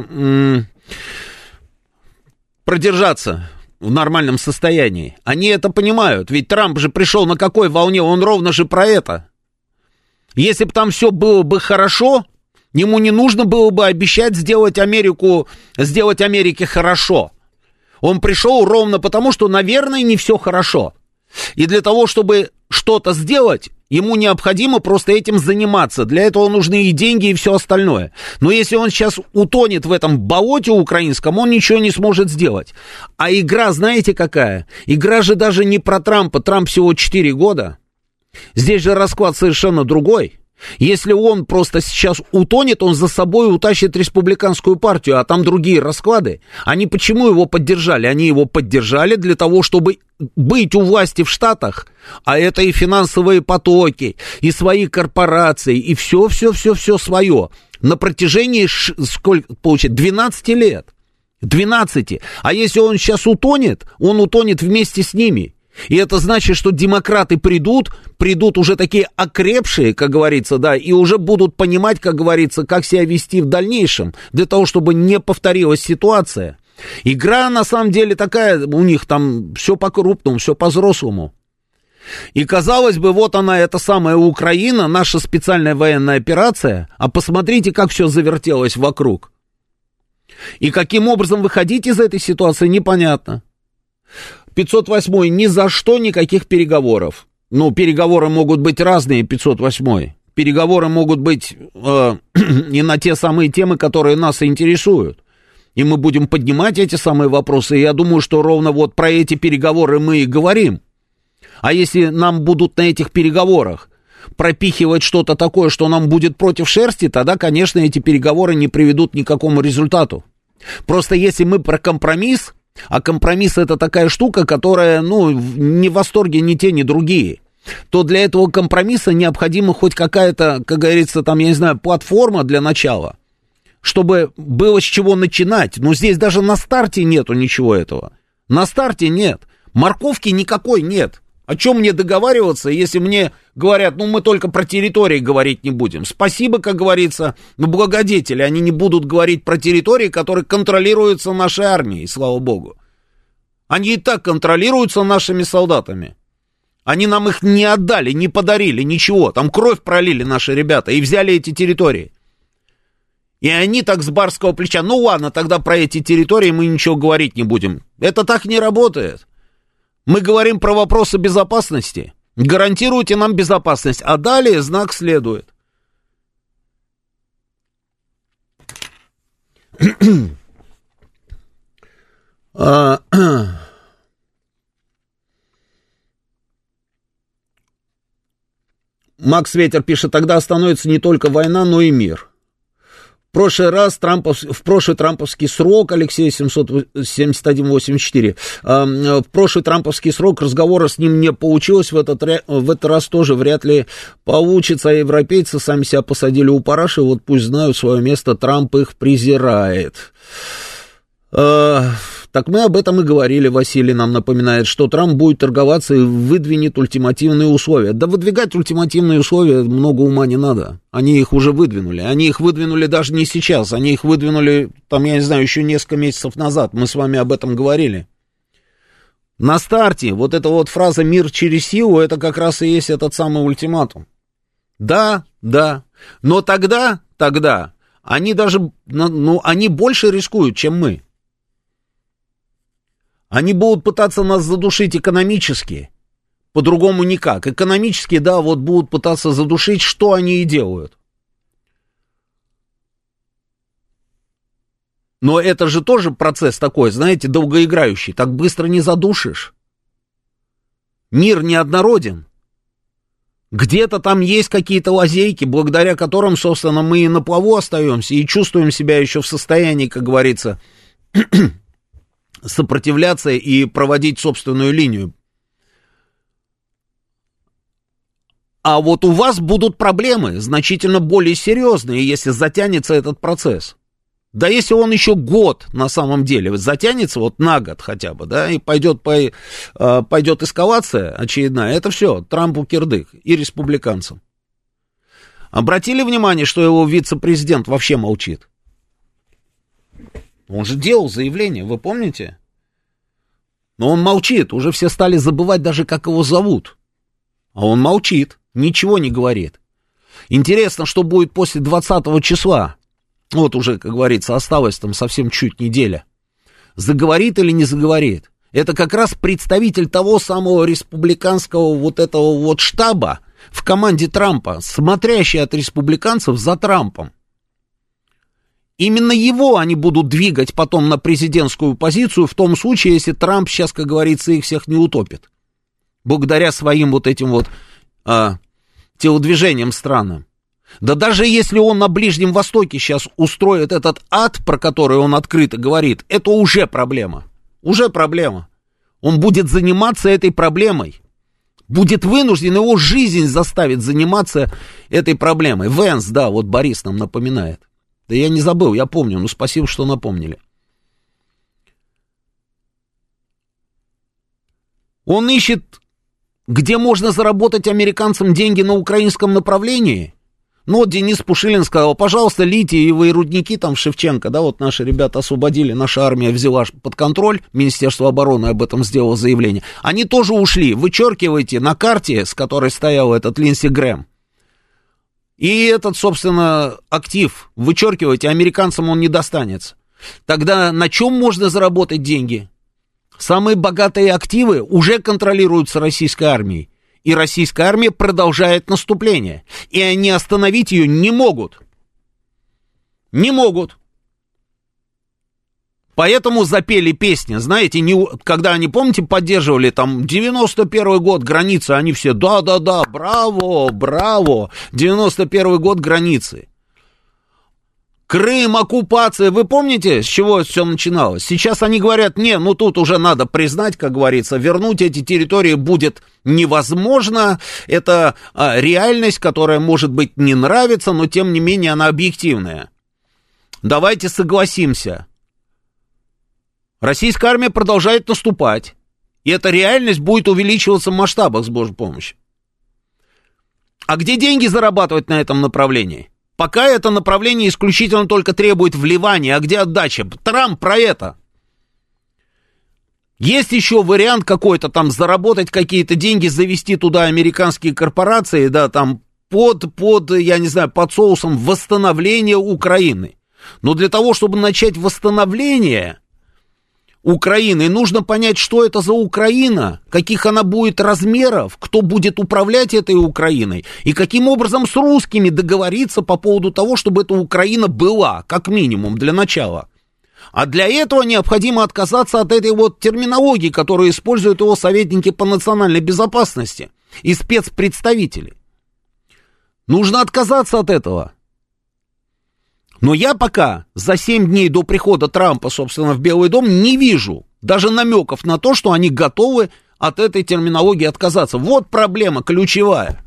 продержаться в нормальном состоянии. Они это понимают. Ведь Трамп же пришел на какой волне? Он ровно же про это. Если бы там все было бы хорошо, ему не нужно было бы обещать сделать Америке хорошо. Он пришел ровно потому, что, наверное, не все хорошо. И для того, чтобы что-то сделать, ему необходимо просто этим заниматься. Для этого нужны и деньги, и все остальное. Но если он сейчас утонет в этом болоте украинском, он ничего не сможет сделать. А игра, знаете, какая? Игра же даже не про Трампа. Трамп всего 4 года. Здесь же расклад совершенно другой. Если он просто сейчас утонет, он за собой утащит республиканскую партию, а там другие расклады. Они почему его поддержали? Они его поддержали для того, чтобы быть у власти в Штатах, а это и финансовые потоки, и свои корпорации, и все свое. На протяжении, сколько получится, 12 лет. 12. А если он сейчас утонет, он утонет вместе с ними. И это значит, что демократы придут уже такие окрепшие, как говорится, да, и уже будут понимать, как говорится, как себя вести в дальнейшем, для того, чтобы не повторилась ситуация. Игра, на самом деле, такая, у них там все по-крупному, все по-взрослому. И, казалось бы, вот она, эта самая Украина, наша специальная военная операция, а посмотрите, как все завертелось вокруг. И каким образом выходить из этой ситуации, непонятно. 508-й, ни за что никаких переговоров. Переговоры могут быть разные, 508-й. Переговоры могут быть и на те самые темы, которые нас интересуют. И мы будем поднимать эти самые вопросы. И я думаю, что ровно вот про эти переговоры мы и говорим. А если нам будут на этих переговорах пропихивать что-то такое, что нам будет против шерсти, тогда, конечно, эти переговоры не приведут ни к какому результату. Просто если мы про компромисс, а компромисс это такая штука, которая, не в восторге ни те, ни другие, то для этого компромисса необходима хоть какая-то, как говорится, там, я не знаю, платформа для начала, чтобы было с чего начинать. Но здесь даже на старте нету ничего этого. На старте нет. Морковки никакой нет. О чем мне договариваться, если мне говорят, мы только про территории говорить не будем. Спасибо, как говорится, благодетели, они не будут говорить про территории, которые контролируются нашей армией, слава богу. Они и так контролируются нашими солдатами. Они нам их не отдали, не подарили, ничего. Там кровь пролили наши ребята и взяли эти территории. И они так с барского плеча, ладно, тогда про эти территории мы ничего говорить не будем. Это так не работает. Мы говорим про вопросы безопасности. Гарантируйте нам безопасность, а далее знак следует. Макс Ветер пишет, тогда остановится не только война, но и мир. В прошлый трамповский срок, Алексей 77184, в прошлый трамповский срок разговора с ним не получилось, в этот раз тоже вряд ли получится, а европейцы сами себя посадили у параши, вот пусть знают свое место, Трамп их презирает. Так мы об этом и говорили, Василий нам напоминает, что Трамп будет торговаться и выдвинет ультимативные условия. Да выдвигать ультимативные условия много ума не надо. Они их уже выдвинули. Они их выдвинули даже не сейчас. Они их выдвинули, там, я не знаю, еще несколько месяцев назад. Мы с вами об этом говорили. На старте вот эта вот фраза «мир через силу» это как раз и есть этот самый ультиматум. Да. Но тогда они даже, они больше рискуют, чем мы. Они будут пытаться нас задушить экономически, по-другому никак. Экономически, да, вот будут пытаться задушить, что они и делают. Но это же тоже процесс такой, знаете, долгоиграющий. Так быстро не задушишь. Мир неоднороден. Где-то там есть какие-то лазейки, благодаря которым, собственно, мы и на плаву остаемся, и чувствуем себя еще в состоянии, как говорится, сопротивляться и проводить собственную линию. А вот у вас будут проблемы, значительно более серьезные, если затянется этот процесс. Да если он еще год, на самом деле, затянется, вот на год хотя бы, да, и пойдет эскалация очередная, это все, Трампу кирдык и республиканцам. Обратили внимание, что его вице-президент вообще молчит? Он же делал заявление, вы помните? Но он молчит, уже все стали забывать даже, как его зовут. А он молчит, ничего не говорит. Интересно, что будет после 20 числа. Вот уже, как говорится, осталось там совсем чуть неделя. Заговорит или не заговорит? Это как раз представитель того самого республиканского вот этого вот штаба в команде Трампа, смотрящий от республиканцев за Трампом. Именно его они будут двигать потом на президентскую позицию в том случае, если Трамп сейчас, как говорится, их всех не утопит. Благодаря своим вот этим вот телодвижениям странным. Да даже если он на Ближнем Востоке сейчас устроит этот ад, про который он открыто говорит, это уже проблема. Уже проблема. Он будет заниматься этой проблемой. Будет вынужден, его жизнь заставит заниматься этой проблемой. Вэнс, да, вот Борис нам напоминает. Да я не забыл, я помню, ну спасибо, что напомнили. Он ищет, где можно заработать американцам деньги на украинском направлении. Ну, вот Денис Пушилин сказал, пожалуйста, литиевые рудники там в Шевченко, да, вот наши ребята освободили, наша армия взяла под контроль, Министерство обороны об этом сделало заявление. Они тоже ушли, вычеркивайте на карте, с которой стоял этот Линдси Грэм. И этот, собственно, актив вычеркивайте, американцам он не достанется. Тогда на чем можно заработать деньги? Самые богатые активы уже контролируются российской армией. И российская армия продолжает наступление. И они остановить ее не могут. Не могут. Поэтому запели песни, знаете, когда они, помните, поддерживали там 91-й год, границы, они все, да-да-да, браво, браво, 91-й год, границы. Крым, оккупация, вы помните, с чего все начиналось? Сейчас они говорят, не, ну тут уже надо признать, как говорится, вернуть эти территории будет невозможно, это реальность, которая, может быть, не нравится, но тем не менее она объективная. Давайте согласимся. Российская армия продолжает наступать, и эта реальность будет увеличиваться в масштабах с Божьей помощью. А где деньги зарабатывать на этом направлении? Пока это направление исключительно только требует вливания, а где отдача? Трамп про это. Есть еще вариант какой-то там заработать какие-то деньги, завести туда американские корпорации, да, там я не знаю, под соусом восстановления Украины. Но для того, чтобы начать восстановление Украины, нужно понять, что это за Украина, каких она будет размеров, кто будет управлять этой Украиной, и каким образом с русскими договориться по поводу того, чтобы эта Украина была, как минимум, для начала. А для этого необходимо отказаться от этой вот терминологии, которую используют его советники по национальной безопасности и спецпредставители. Нужно отказаться от этого. Но я пока за 7 дней до прихода Трампа, собственно, в Белый дом не вижу даже намеков на то, что они готовы от этой терминологии отказаться. Вот проблема ключевая.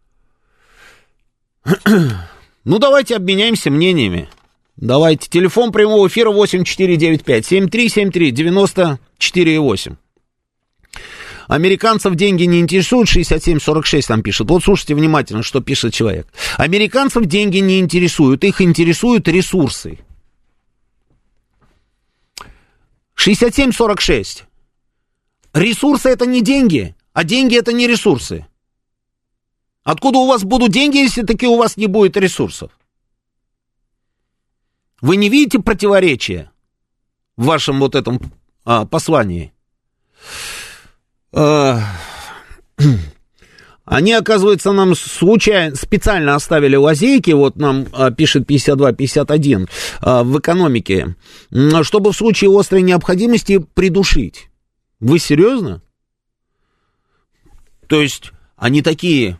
Ну, давайте обменяемся мнениями. Давайте. Телефон прямого эфира 8495-7373-94,8. Американцев деньги не интересуют, 6746 там пишет. Вот слушайте внимательно, что пишет человек. Американцев деньги не интересуют, их интересуют ресурсы. 6746. Ресурсы это не деньги, а деньги это не ресурсы. Откуда у вас будут деньги, если таки у вас не будет ресурсов? Вы не видите противоречия в вашем вот этом послании? Они, оказывается, нам случайно, специально оставили лазейки, вот нам пишет 52-51 в экономике, чтобы в случае острой необходимости придушить. Вы серьезно? То есть они такие,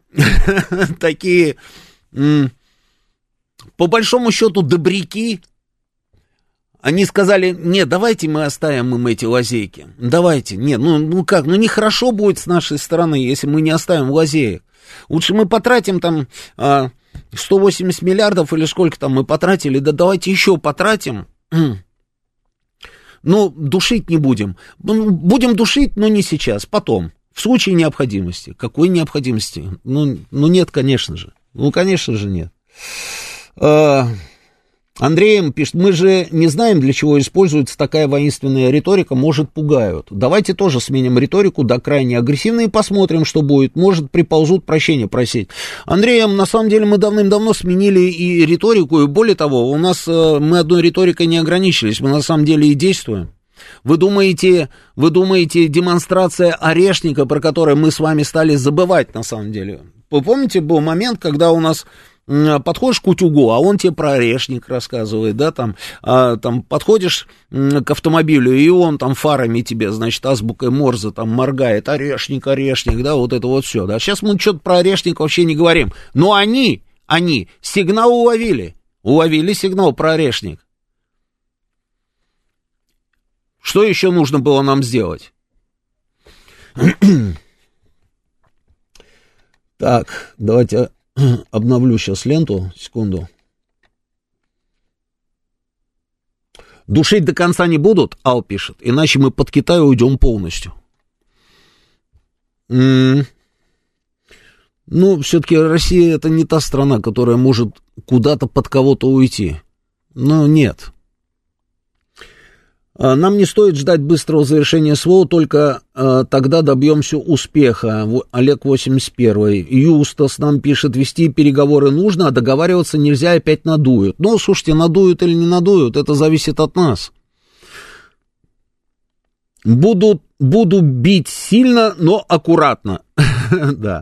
по большому счету, добряки. Они сказали: нет, давайте мы оставим им эти лазейки. Давайте, нет, ну как, нехорошо будет с нашей стороны, если мы не оставим лазеек. Лучше мы потратим там 180 миллиардов или сколько там мы потратили, да давайте еще потратим. Но душить не будем. Будем душить, но не сейчас, потом, в случае необходимости. Какой необходимости? Ну нет, конечно же. Ну, конечно же, нет. Андреем пишет: мы же не знаем, для чего используется такая воинственная риторика, может, пугают. Давайте тоже сменим риторику до крайне агрессивной и посмотрим, что будет. Может, приползут прощения просить. Андреем, на самом деле, мы давным-давно сменили и риторику, и более того, мы одной риторикой не ограничились, мы на самом деле и действуем. Вы думаете, демонстрация орешника, про которую мы с вами стали забывать, на самом деле? Вы помните, был момент, когда у нас подходишь к утюгу, а он тебе про орешник рассказывает, да, там подходишь к автомобилю, и он там фарами тебе, значит, азбукой Морзе там моргает: орешник, да, вот это вот все, да. Сейчас мы что-то про орешник вообще не говорим, но они сигнал уловили сигнал про орешник. Что еще нужно было нам сделать? Так, давайте обновлю сейчас ленту, секунду. Душить до конца не будут, Ал пишет, иначе мы под Китай уйдем полностью. Ну, все-таки Россия — это не та страна, которая может куда-то под кого-то уйти. Ну, нет. Нам не стоит ждать быстрого завершения СВО, только тогда добьемся успеха. Олег 81. Юстас нам пишет: вести переговоры нужно, а договариваться нельзя, опять надуют. Ну, слушайте, надуют или не надуют, это зависит от нас. Буду бить сильно, но аккуратно. Да.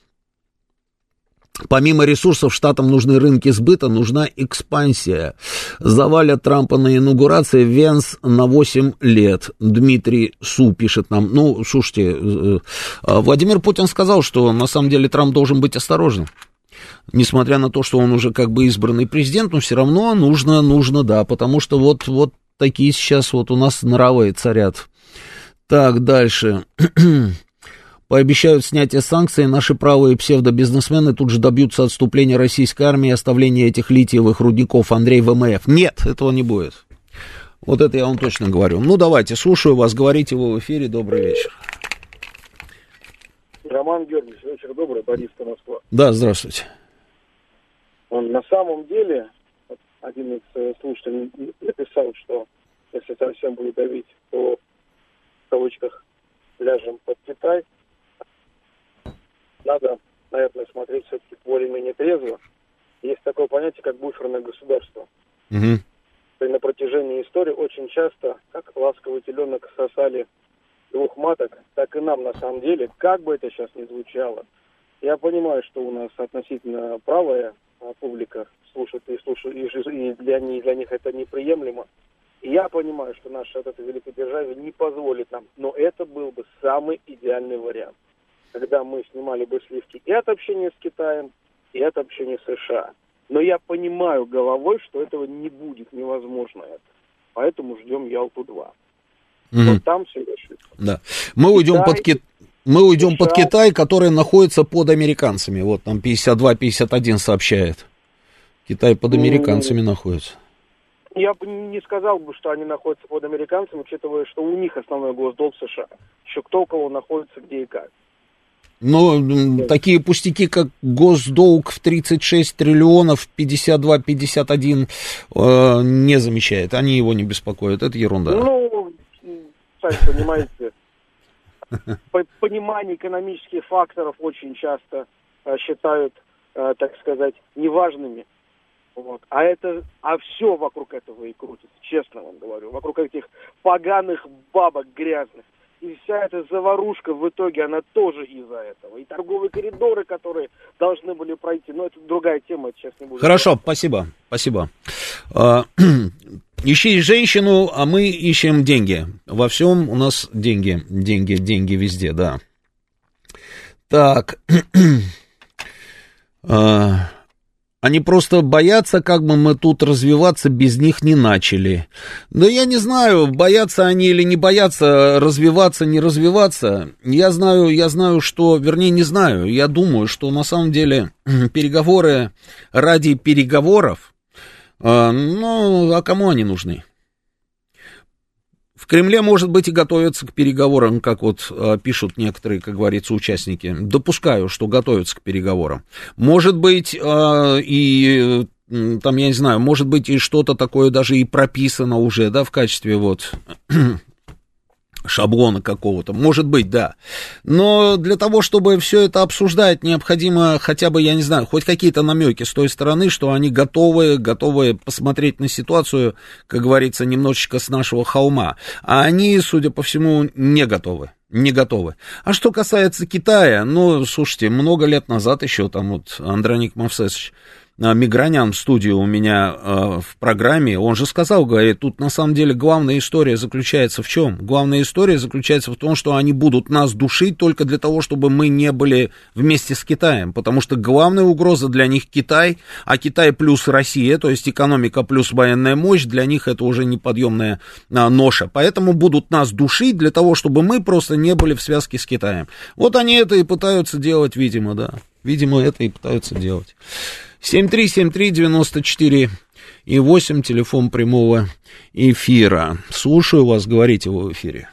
Помимо ресурсов, штатам нужны рынки сбыта, нужна экспансия. Завалят Трампа на инаугурации, Венс на 8 лет. Дмитрий Су пишет нам. Ну, слушайте, Владимир Путин сказал, что на самом деле Трамп должен быть осторожным. Несмотря на то, что он уже как бы избранный президент, но все равно нужно, да, потому что вот такие сейчас вот у нас нравы царят. Так, дальше. Пообещают снятие санкций, наши правые псевдобизнесмены тут же добьются отступления российской армии и оставления этих литиевых рудников. Андрей ВМФ. Нет, этого не будет. Вот это я вам точно говорю. Ну, давайте, слушаю вас, говорите вы в эфире. Добрый вечер. Роман Георгиевич, вечер добрый, Борисовка, Москва. Да, здравствуйте. На самом деле, один из слушателей написал, что если совсем будет давить, то в кавычках ляжем под Китай. Надо, наверное, смотреть все-таки более-менее трезво. Есть такое понятие, как буферное государство. Угу. И на протяжении истории очень часто, как ласковый теленок, сосали двух маток, так и нам, на самом деле, как бы это сейчас ни звучало. Я понимаю, что у нас относительно правая публика слушает, и для них это неприемлемо. И я понимаю, что наша от этой великой державе не позволит нам. Но это был бы самый идеальный вариант. Когда мы снимали бы сливки и от общения с Китаем, и от общения с США. Но я понимаю головой, что этого не будет, невозможно это. Поэтому ждем Ялту-2. Угу. Вот там все решится. Да. Мы уйдем под Китай, который находится под американцами. Вот там 52-51 сообщает. Китай под американцами находится. Я бы не сказал, что они находятся под американцами, учитывая, что у них основной госдолг США. Еще кто у кого находится, где и как. Но такие пустяки, как госдолг в 36 триллионов, 52-51 не замечает. Они его не беспокоят. Это ерунда. Ну, сами понимаете, понимание экономических факторов очень часто считают, так сказать, неважными. Вот. А все вокруг этого и крутится, честно вам говорю. Вокруг этих поганых бабок грязных. И вся эта заварушка в итоге, она тоже из-за этого. И торговые коридоры, которые должны были пройти. Но это другая тема, это сейчас не будет. Хорошо, спасибо. Ищи женщину, а мы ищем деньги. Во всем у нас деньги везде, да. Так. Они просто боятся, как бы мы тут развиваться без них не начали. Да я не знаю, боятся они или не боятся, развиваться, не развиваться. Я знаю, что, вернее, не знаю. Я думаю, что на самом деле переговоры ради переговоров, а кому они нужны? В Кремле, может быть, и готовятся к переговорам, как вот пишут некоторые, как говорится, участники. Допускаю, что готовятся к переговорам. Может быть, и там, я не знаю, может быть, и что-то такое даже и прописано уже, да, в качестве вот шаблона какого-то. Может быть, да. Но для того, чтобы все это обсуждать, необходимо хотя бы, я не знаю, хоть какие-то намеки с той стороны, что они готовы посмотреть на ситуацию, как говорится, немножечко с нашего холма. А они, судя по всему, не готовы. А что касается Китая, слушайте, много лет назад еще там вот Андроник Мавсесович Мигранян в студию у меня в программе, он же сказал, говорит, тут на самом деле главная история заключается в чем? Главная история заключается в том, что они будут нас душить только для того, чтобы мы не были вместе с Китаем, потому что главная угроза для них Китай, а Китай плюс Россия, то есть экономика плюс военная мощь, для них это уже неподъемная ноша, поэтому будут нас душить для того, чтобы мы просто не были в связке с Китаем. Вот они это и пытаются делать, видимо, да, это и пытаются делать. 7373948, телефон прямого эфира. Слушаю вас, говорите вы в эфире.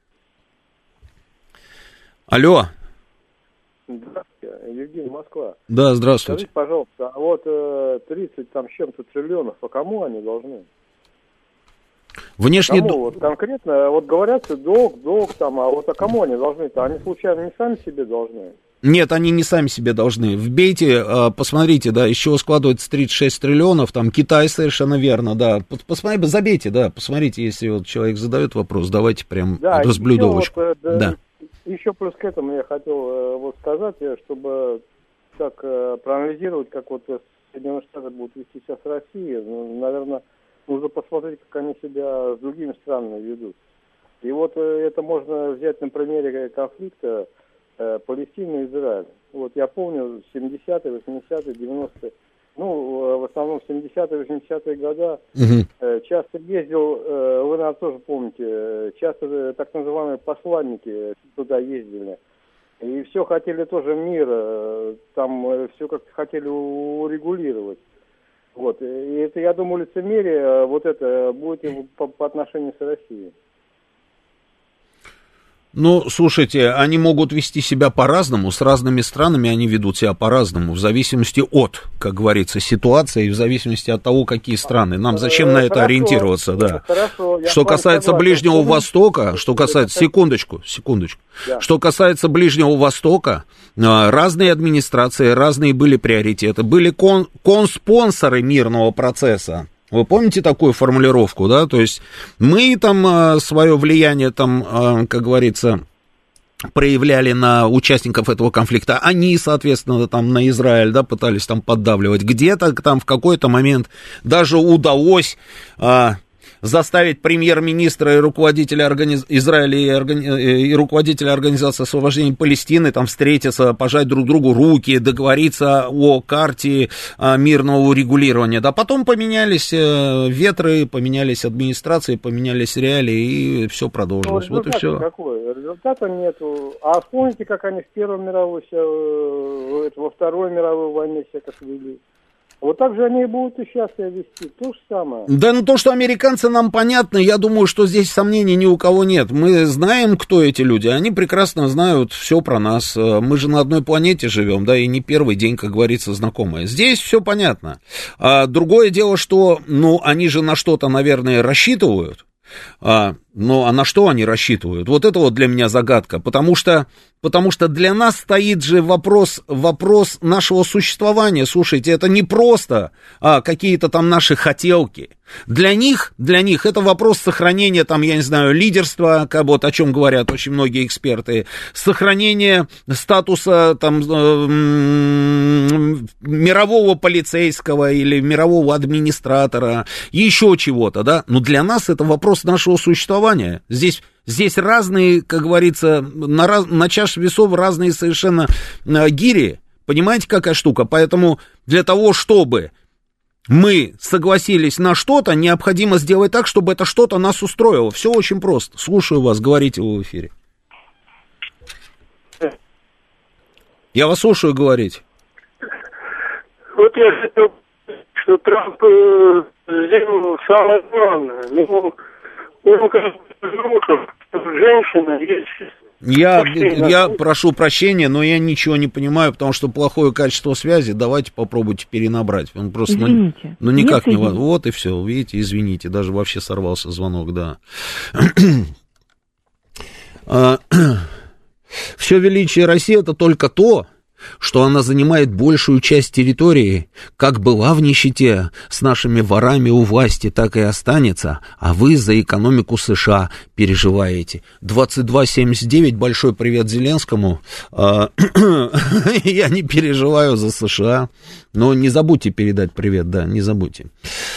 Алло. Здравствуйте, Евгений, Москва. Да, здравствуйте. Скажите, пожалуйста, а вот 30 там с чем-то триллионов, а кому они должны? Внешне... Кому? Вот конкретно, вот говорят, долг там, а вот кому они должны-то? Они случайно не сами себе должны? Нет, они не сами себе должны. Вбейте, посмотрите, да, из чего складывается 36 триллионов, там Китай совершенно верно, да. Посмотрите, забейте, да, посмотрите, если вот человек задает вопрос, давайте прям разблюдовочку. Вот, да. Еще плюс к этому я хотел вот сказать, чтобы так проанализировать, как вот Соединенные Штаты будут вести себя с Россией, наверное, нужно посмотреть, как они себя с другими странами ведут. И вот это можно взять на примере конфликта Палестина и Израиль. Вот я помню 70-е, 80-е, 90-е, в основном 70-е, 80-е годы часто ездил, вы, наверное, тоже помните, часто так называемые посланники туда ездили. И все хотели тоже мира, там все как-то хотели урегулировать. Вот. И это, я думаю, лицемерие вот это будет по отношению с Россией. Слушайте, они могут вести себя по-разному, с разными странами они ведут себя по-разному, в зависимости от, как говорится, ситуации, и в зависимости от того, какие страны. Нам зачем на это ориентироваться, да. Хорошо, что касается Ближнего Востока, секундочку. Да. Что касается Ближнего Востока, разные администрации, разные были приоритеты, были конспонсоры мирного процесса. Вы помните такую формулировку, да? То есть мы там свое влияние, там, как говорится, проявляли на участников этого конфликта. Они, соответственно, там на Израиль, да, пытались там поддавливать. Где-то там в какой-то момент даже удалось заставить премьер-министра и руководителя Израиля и руководителя Организации освобождения Палестины там встретиться, пожать друг другу руки, договориться о карте мирного урегулирования. Да, потом поменялись ветры, поменялись администрации, поменялись реалии, и все продолжилось. Вот и все. Какой? Результата нету. А вспомните, как они в Первой мировой, во Второй мировой войне себя как вели. Вот так же они и будут и сейчас себя вести, то же самое. Да, то, что американцы нам понятно, я думаю, что здесь сомнений ни у кого нет. Мы знаем, кто эти люди, они прекрасно знают все про нас. Мы же на одной планете живем, да, и не первый день, как говорится, знакомые. Здесь все понятно. Другое дело, что, они же на что-то, наверное, рассчитывают. А на что они рассчитывают? Вот это вот для меня загадка, потому что для нас стоит же вопрос нашего существования. Слушайте, это не просто какие-то там наши хотелки. Для них это вопрос сохранения, там, я не знаю, лидерства, как вот о чем говорят очень многие эксперты, сохранения статуса там мирового полицейского или мирового администратора, еще чего-то, да. Но для нас это вопрос нашего существования. Здесь разные, как говорится, на чаше весов разные совершенно гири. Понимаете, какая штука? Поэтому для того, чтобы мы согласились на что-то, необходимо сделать так, чтобы это что-то нас устроило. Все очень просто. Слушаю вас, говорите вы в эфире. Я вас слушаю, говорить. Вот я хотел, что Трамп сделал самое главное. Ему как женщина есть. Я прошу прощения, но я ничего не понимаю, потому что плохое качество связи. Давайте попробуйте перенабрать. Он просто, извините. Никак не... Вот и все, видите, извините, даже вообще сорвался звонок, да. Все величие России — это только то, что она занимает большую часть территории, как была в нищете с нашими ворами у власти, так и останется, а вы за экономику США переживаете. 2279, большой привет Зеленскому. Я не переживаю за США, но не забудьте передать привет, да, не забудьте.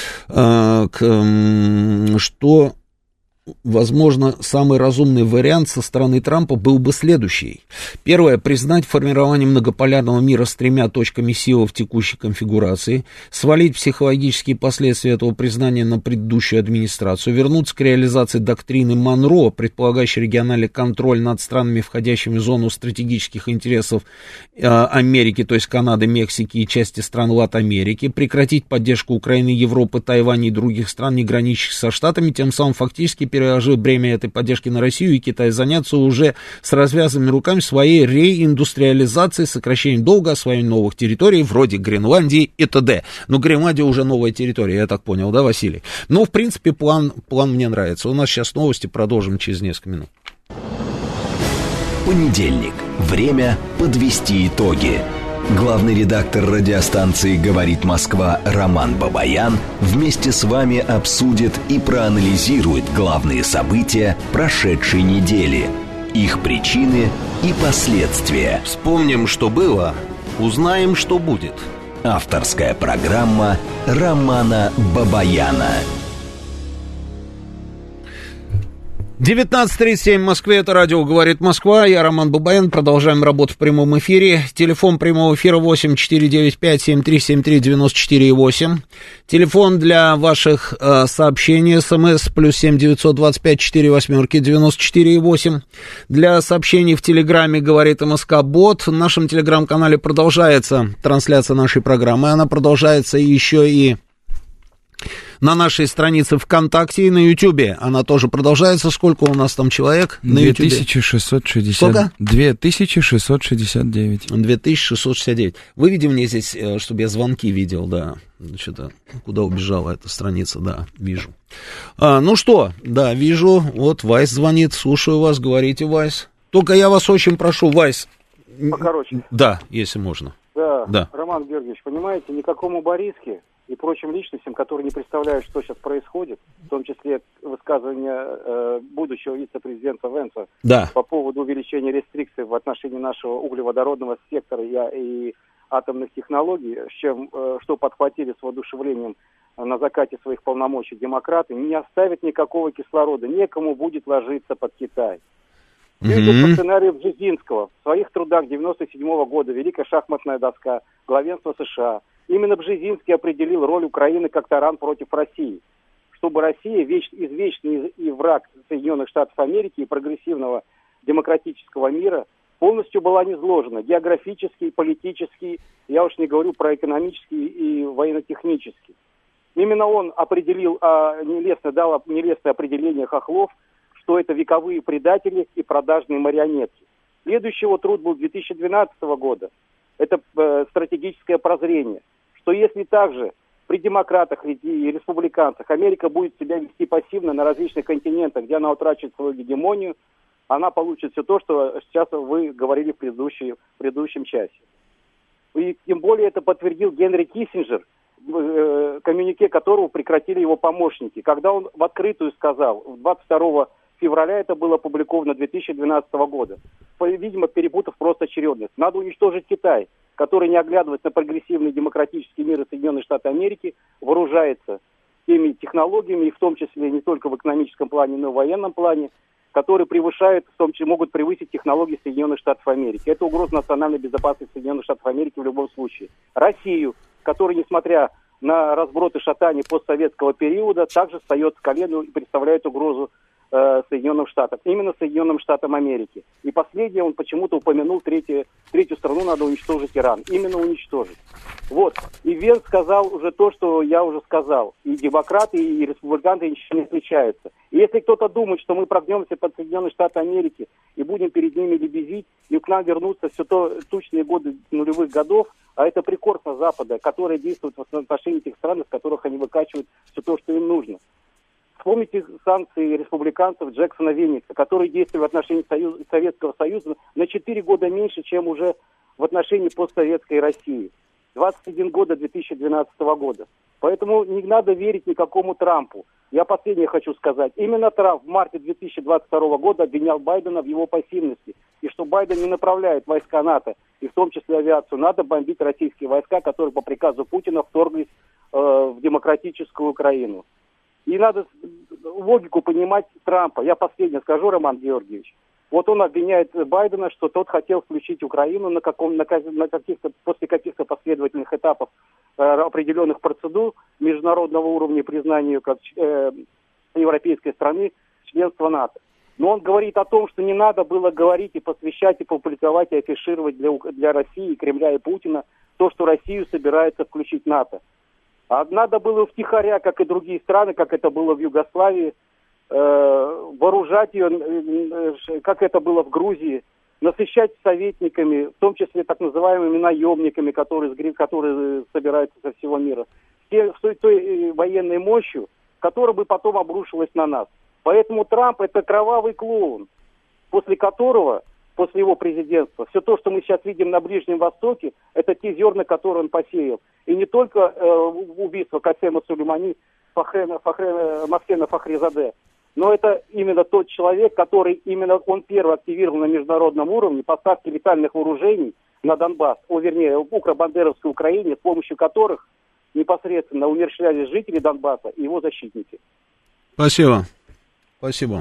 Что... Возможно, самый разумный вариант со стороны Трампа был бы следующий. Первое, признать формирование многополярного мира с 3 точками силы в текущей конфигурации, свалить психологические последствия этого признания на предыдущую администрацию, вернуться к реализации доктрины Монро, предполагающей региональный контроль над странами, входящими в зону стратегических интересов Америки, то есть Канады, Мексики и части стран Латамерики, прекратить поддержку Украины, Европы, Тайваня и других стран, не граничащих со Штатами, тем самым фактически переложив бремя этой поддержки на Россию и Китай, заняться уже с развязанными руками своей реиндустриализацией, сокращением долга, освоением новых территорий, вроде Гренландии и т.д. Но Гренландия уже новая территория, я так понял, да, Василий? Ну, в принципе, план мне нравится. У нас сейчас новости, продолжим через несколько минут. Понедельник. Время подвести итоги. Главный редактор радиостанции «Говорит Москва» Роман Бабаян вместе с вами обсудит и проанализирует главные события прошедшей недели, их причины и последствия. Вспомним, что было, узнаем, что будет. Авторская программа Романа Бабаяна. 19:37 в Москве, это радио «Говорит Москва», я Роман Бабаян, продолжаем работу в прямом эфире. Телефон прямого эфира 8495-7373-94,8. Телефон для ваших сообщений, СМС, +7 925 48 94,8. Для сообщений в Телеграме «Говорит МСК Бот». В нашем Телеграм-канале продолжается трансляция нашей программы, она продолжается еще и на нашей странице ВКонтакте и на Ютьюбе. Она тоже продолжается. Сколько у нас там человек на Ютьюбе? 2660. Сколько? 2669. 2669. Выведи мне здесь, чтобы я звонки видел, да. Что-то, куда убежала эта страница, да, вижу. Ну что, да, вижу. Вот Вайс звонит. Слушаю вас, говорите, Вайс. Только я вас очень прошу, Вайс. Покороче. Да, если можно. Да. Роман Георгиевич, понимаете, никакому Бориске и прочим личностям, которые не представляют, что сейчас происходит, в том числе высказывания будущего вице-президента Венса по поводу увеличения рестрикций в отношении нашего углеводородного сектора и атомных технологий, что подхватили с воодушевлением на закате своих полномочий демократы, не оставит никакого кислорода, некому будет ложиться под Китай. Видите, по сценарию Бжезинского в своих трудах 1997 года «Великая шахматная доска», «Главенство США», именно Бжезинский определил роль Украины как таран против России, чтобы Россия, извечный и враг Соединенных Штатов Америки и прогрессивного демократического мира, полностью была низложена географически, политически, я уж не говорю про экономически и военно-технически. Именно он определил, дал нелестное определение хохлов, что это вековые предатели и продажные марионетки. Следующий его труд был 2012 года. Это стратегическое прозрение, что если также при демократах и республиканцах Америка будет себя вести пассивно на различных континентах, где она утрачивает свою гегемонию, она получит все то, что сейчас вы говорили в предыдущем часе. И тем более это подтвердил Генри Киссинджер, коммюнике которого прекратили его помощники. Когда он в открытую сказал, 22 февраля это было опубликовано 2012 года, видимо, перепутав просто очередность. Надо уничтожить Китай, который, не оглядываясь на прогрессивный демократический мир и Соединенные Штаты Америки, вооружается теми технологиями, и в том числе не только в экономическом плане, но и в военном плане, которые превышают, в том числе могут превысить технологии Соединенных Штатов Америки. Это угроза национальной безопасности Соединенных Штатов Америки в любом случае. Россию, которая, несмотря на разброд и шатание постсоветского периода, также встает с колен и представляет угрозу Соединенным Штатам, именно Соединенным Штатам Америки. И последнее, он почему-то упомянул, третью страну надо уничтожить Иран. Именно уничтожить. Вот. И Венс сказал уже то, что я уже сказал. И демократы, и республиканцы ничего не отличаются. И если кто-то думает, что мы прогнемся под Соединенные Штаты Америки и будем перед ними лебезить, и к нам вернутся все тучные годы нулевых годов, а это прикорство Запада, которое действует в отношении тех стран, из которых они выкачивают все то, что им нужно. Вспомните санкции республиканцев Джексона Венникса, которые действовали в отношении Советского Союза на 4 года меньше, чем уже в отношении постсоветской России. 21 года 2012 года. Поэтому не надо верить никакому Трампу. Я последнее хочу сказать. Именно Трамп в марте 2022 года обвинял Байдена в его пассивности. И что Байден не направляет войска НАТО, и в том числе авиацию, надо бомбить российские войска, которые по приказу Путина вторглись в демократическую Украину. И надо логику понимать Трампа. Я последнее скажу, Роман Георгиевич. Вот он обвиняет Байдена, что тот хотел включить Украину после каких-то последовательных этапов определенных процедур международного уровня признания ее как европейской страны членства НАТО. Но он говорит о том, что не надо было говорить и посвящать, и публиковать, и афишировать для России, Кремля и Путина то, что Россию собирается включить НАТО. А надо было втихаря, как и другие страны, как это было в Югославии, вооружать ее, как это было в Грузии, насыщать советниками, в том числе так называемыми наемниками, которые собираются со всего мира, той военной мощью, которая бы потом обрушилась на нас. Поэтому Трамп — это кровавый клоун, после которого, после его президентства, все то, что мы сейчас видим на Ближнем Востоке, это те зерна, которые он посеял. И не только убийство Касема Сулеймани, Махсена Фахризаде, но это именно тот человек, который именно он первый активировал на международном уровне поставки летальных вооружений на Донбасс, укро-бандеровской Украине, с помощью которых непосредственно умерщвлялись жители Донбасса и его защитники. Спасибо. Спасибо.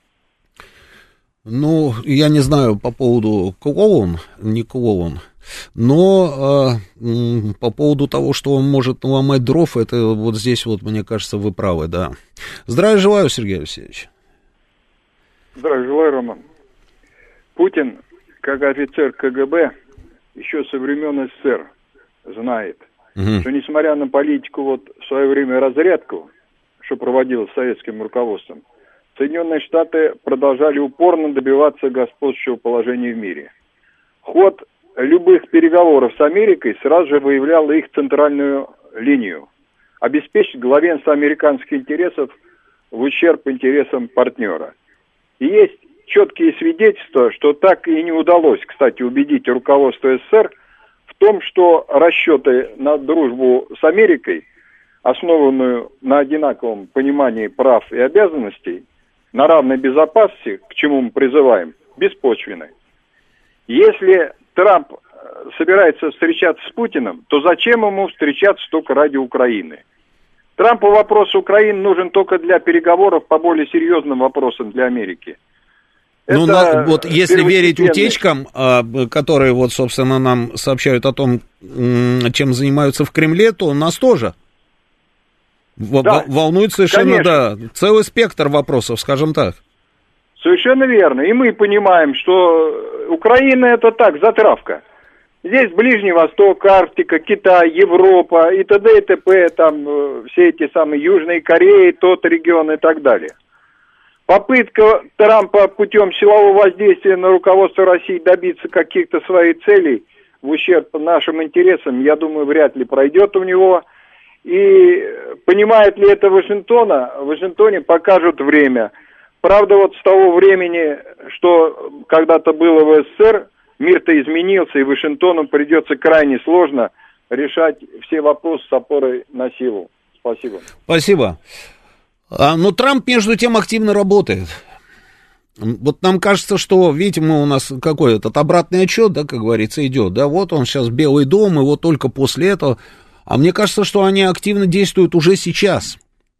Ну, я не знаю по поводу клоун, не клоун, но по поводу того, что он может наломать дров, это вот здесь вот, мне кажется, вы правы, да. Здравия желаю, Сергей Алексеевич. Здравия желаю, Роман. Путин, как офицер КГБ, еще со времен СССР знает, что несмотря на политику, вот в свое время разрядку, что проводилось советским руководством, Соединенные Штаты продолжали упорно добиваться господствующего положения в мире. Ход любых переговоров с Америкой сразу же выявлял их центральную линию – обеспечить главенство американских интересов в ущерб интересам партнера. И есть четкие свидетельства, что так и не удалось, кстати, убедить руководство СССР в том, что расчеты на дружбу с Америкой, основанную на одинаковом понимании прав и обязанностей, на равной безопасности, к чему мы призываем, беспочвенны. Если Трамп собирается встречаться с Путиным, то зачем ему встречаться только ради Украины? Трампу вопрос Украины нужен только для переговоров по более серьезным вопросам для Америки. Ну, вот если верить утечкам, которые вот, собственно, нам сообщают о том, чем занимаются в Кремле, то нас тоже волнует совершенно, да, целый спектр вопросов, скажем так. Совершенно верно. И мы понимаем, что Украина это так, затравка. Здесь Ближний Восток, Арктика, Китай, Европа и т.д. и т.п. Там все эти самые Южные Кореи, тот регион и так далее. Попытка Трампа путем силового воздействия на руководство России добиться каких-то своих целей в ущерб нашим интересам, я думаю, вряд ли пройдет у него. И понимает ли это Вашингтона? В Вашингтоне покажут время. Правда, вот с того времени, что когда-то было в СССР, мир-то изменился, и Вашингтону придется крайне сложно решать все вопросы с опорой на силу. Спасибо. Спасибо. Но Трамп, между тем, активно работает. Вот нам кажется, что, видите, у нас какой этот обратный отчет, да, как говорится, идет, да, вот он сейчас Белый дом, и вот только после этого. А мне кажется, что они активно действуют уже сейчас.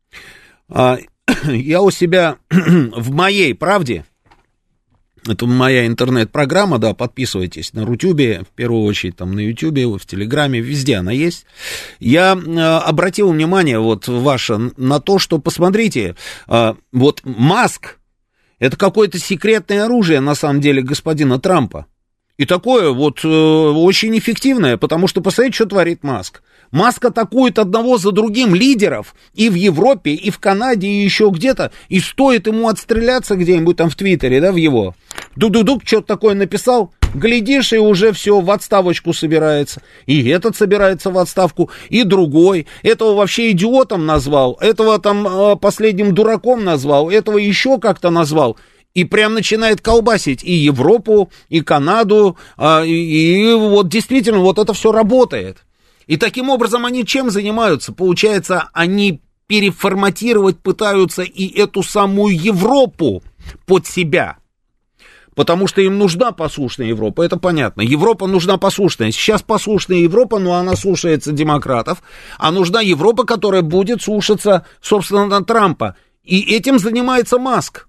Я у себя в «Моей правде», это моя интернет-программа, да, подписывайтесь на Рутюбе, в первую очередь, там, на Ютубе, в Телеграме, везде она есть. Я обратил внимание, вот, ваше, на то, что, посмотрите, вот Маск, это какое-то секретное оружие, на самом деле, господина Трампа. И такое вот очень эффективное, потому что посмотрите, что творит Маск. Маск атакует одного за другим лидеров и в Европе, и в Канаде, и еще где-то, и стоит ему отстреляться где-нибудь там в Твиттере, да, в его. Дук-дук-дук, что-то такое написал, глядишь, и уже все, в отставочку собирается. И этот собирается в отставку, и другой. Этого вообще идиотом назвал, этого там последним дураком назвал, этого еще как-то назвал. И прям начинает колбасить и Европу, и Канаду, и вот действительно вот это все работает. И таким образом они чем занимаются? Получается, они переформатировать пытаются и эту самую Европу под себя. Потому что им нужна послушная Европа, это понятно. Европа нужна послушная. Сейчас послушная Европа, но она слушается демократов. А нужна Европа, которая будет слушаться, собственно, Трампа. И этим занимается Маск.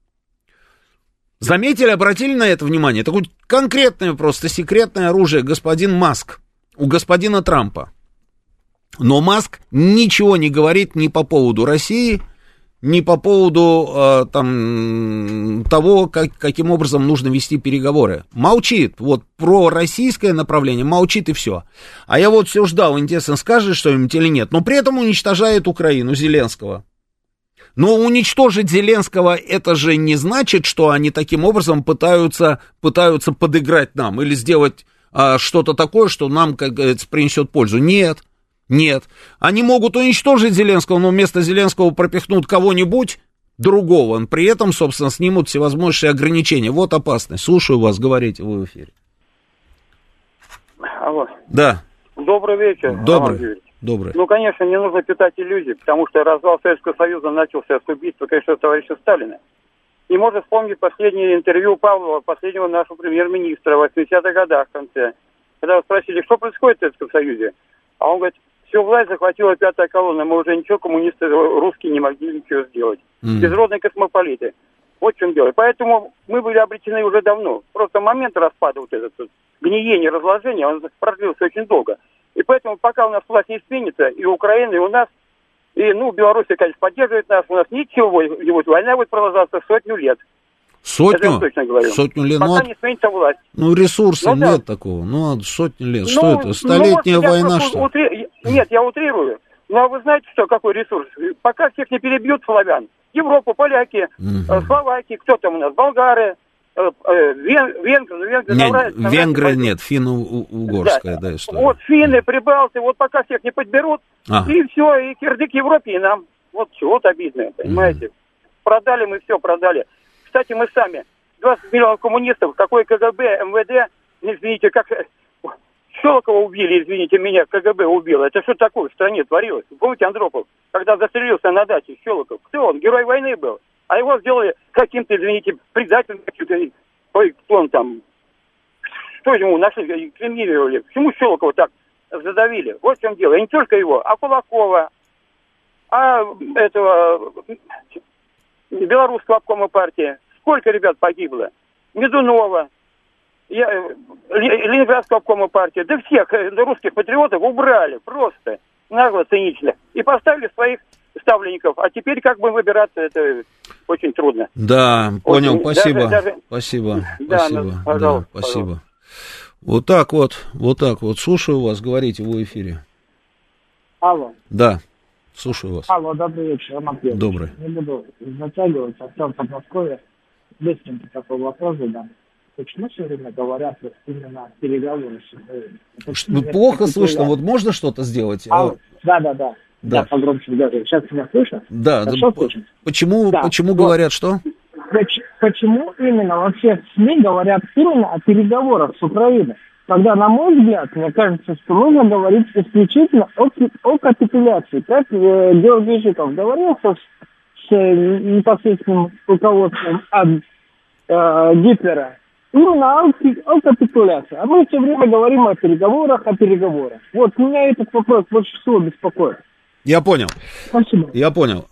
Заметили, обратили на это внимание? Такое конкретное просто секретное оружие господин Маск у господина Трампа. Но Маск ничего не говорит ни по поводу России, ни по поводу там, того, каким образом нужно вести переговоры. Молчит. Вот про российское направление молчит и все. А я вот все ждал, интересно, скажет что-нибудь или нет. Но при этом уничтожает Украину, Зеленского. Но уничтожить Зеленского, это же не значит, что они таким образом пытаются подыграть нам или сделать что-то такое, что нам, как говорится, принесет пользу. Нет. Они могут уничтожить Зеленского, но вместо Зеленского пропихнут кого-нибудь другого. При этом, собственно, снимут всевозможные ограничения. Вот опасность. Слушаю вас, говорите, вы в эфире. Алло. Да. Добрый вечер. Добрый. Ну, конечно, не нужно питать иллюзий, потому что развал Советского Союза начался с убийства, конечно, товарища Сталина. И можно вспомнить последнее интервью Павлова, последнего нашего премьер-министра в 80-х годах в конце. Когда его спросили, что происходит в Советском Союзе, а он говорит, всю власть захватила пятая колонна, мы уже ничего, коммунисты русские не могли ничего сделать. Безродные космополиты. Вот в чем дело. Поэтому мы были обречены уже давно. Просто момент распада, вот этот гниение, разложение, он продлился очень долго. И поэтому, пока у нас власть не сменится, и Украина, и у нас, и, Белоруссия, конечно, поддерживает нас, у нас ничего, и вот война будет продолжаться 100 лет. Сотню? Это я точно говорю. 100 лет. Пока не сменится власть. Ресурсов нет такого. 100 лет. Что это? Столетняя война, что ли? Нет, я утрирую. А вы знаете, что, какой ресурс? Пока всех не перебьют славян. Европа, поляки, словаки, кто там у нас, болгары, венгры нет, финно-угорская, да, история. Вот финны, прибалты, вот пока всех не подберут, и все, и кирдык Европе, и нам. Вот чего-то обидное, понимаете? Продали мы все, продали. Кстати, мы сами, 20 миллионов коммунистов, какой КГБ, МВД, извините, как Щелокова убили, извините меня, КГБ убило. Это что такое в стране творилось? Помните Андропов, когда застрелился на даче Щелоков? Кто он? Герой войны был. А его сделали каким-то, извините, предателем, каким-то, кто он там, что ему нашли, инкриминировали. Почему Щелокова так задавили? Вот в чем дело. И не только его, а Кулакова, а этого белорусского обкома партии. Сколько ребят погибло? Медунова, Ленинградского обкома партии. Да всех русских патриотов убрали просто нагло, цинично. И поставили своих ставленников. А теперь как бы выбираться, это очень трудно. Да, понял, очень, спасибо. Спасибо. Да, пожалуйста. Спасибо. Вот так вот. Слушаю вас, говорите, вы в эфире. Алло. Да, слушаю вас. Алло, добрый вечер, Роман Петрович. Добрый. Не буду затягивать, Артем Подмосковье. Быстренько такой вопрос задам. Почему все время говорят вот именно переговоры? Плохо слышно, вот можно что-то сделать? Да. Да, погромче говорю. Сейчас меня слышно? Да. Почему вот. Говорят, что? Почему именно вообще СМИ говорят именно о переговорах с Украиной? Когда, на мой взгляд, мне кажется, что нужно говорить исключительно о капитуляции. Как Георгий Жуков говорил с непосредственным руководством от Гитлера, именно о капитуляции. А мы все время говорим о переговорах. Вот меня этот вопрос больше всего беспокоит. Я понял. Спасибо. Я понял.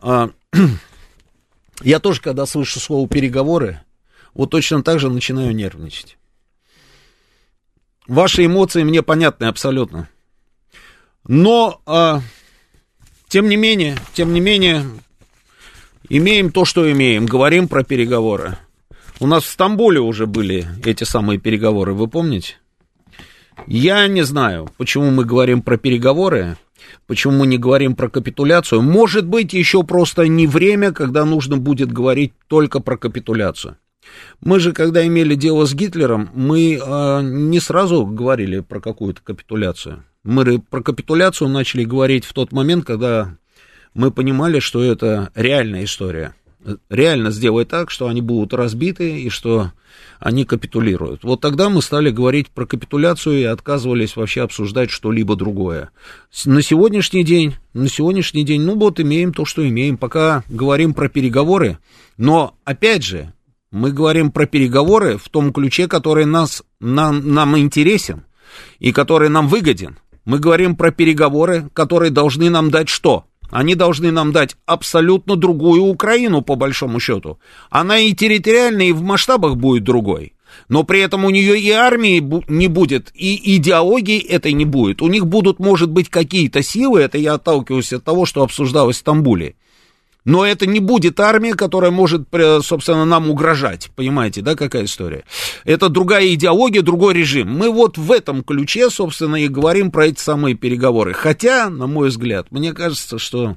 Я тоже, когда слышу слово «переговоры», вот точно так же начинаю нервничать. Ваши эмоции мне понятны абсолютно. Но, тем не менее, имеем то, что имеем. Говорим про переговоры. У нас в Стамбуле уже были эти самые переговоры, вы помните? Я не знаю, почему мы говорим про переговоры, почему мы не говорим про капитуляцию. Может быть, еще просто не время, когда нужно будет говорить только про капитуляцию. Мы же, когда имели дело с Гитлером, мы не сразу говорили про какую-то капитуляцию. Мы про капитуляцию начали говорить в тот момент, когда мы понимали, что это реальная история. Реально сделать так, что они будут разбиты и что они капитулируют. Вот тогда мы стали говорить про капитуляцию и отказывались вообще обсуждать что-либо другое. На сегодняшний день, ну вот имеем то, что имеем. Пока говорим про переговоры, но опять же, мы говорим про переговоры в том ключе, который нам интересен и который нам выгоден. Мы говорим про переговоры, которые должны нам дать что? Они должны нам дать абсолютно другую Украину, по большому счету. Она и территориально, и в масштабах будет другой. Но при этом у нее и армии не будет, и идеологии этой не будет. У них будут, может быть, какие-то силы, это я отталкиваюсь от того, что обсуждалось в Стамбуле. Но это не будет армия, которая может, собственно, нам угрожать. Понимаете, да, какая история? Это другая идеология, другой режим. Мы вот в этом ключе, собственно, и говорим про эти самые переговоры. Хотя, на мой взгляд, мне кажется, что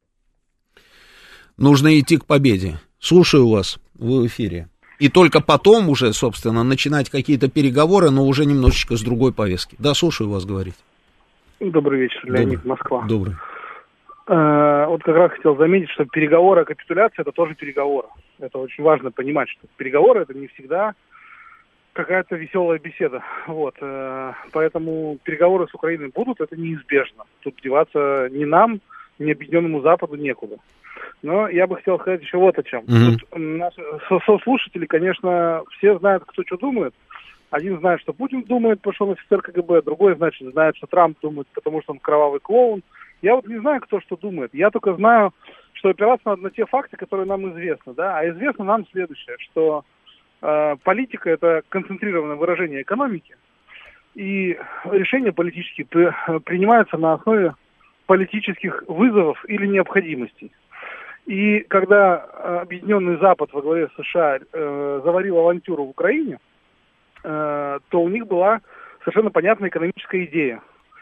нужно идти к победе. Слушаю вас, вы в эфире. И только потом уже, собственно, начинать какие-то переговоры, но уже немножечко с другой повестки. Да, слушаю вас говорить. Добрый вечер, Леонид, Москва. Добрый. Вот как раз хотел заметить, что переговоры о капитуляции – это тоже переговоры. Это очень важно понимать, что переговоры – это не всегда какая-то веселая беседа. Вот. Поэтому переговоры с Украиной будут, это неизбежно. Тут деваться ни нам, ни Объединенному Западу некуда. Но я бы хотел сказать еще вот о чем. Тут наши сослушатели, конечно, все знают, кто что думает. Один знает, что Путин думает, потому что он офицер КГБ, другой, значит, знает, что Трамп думает, потому что он кровавый клоун. Я вот не знаю, кто что думает. Я только знаю, что опираться надо на те факты, которые нам известны. Да? А известно нам следующее, что политика – это концентрированное выражение экономики, и решения политические принимаются на основе политических вызовов или необходимостей. И когда Объединенный Запад во главе США заварил авантюру в Украине, то у них была совершенно понятная экономическая идея.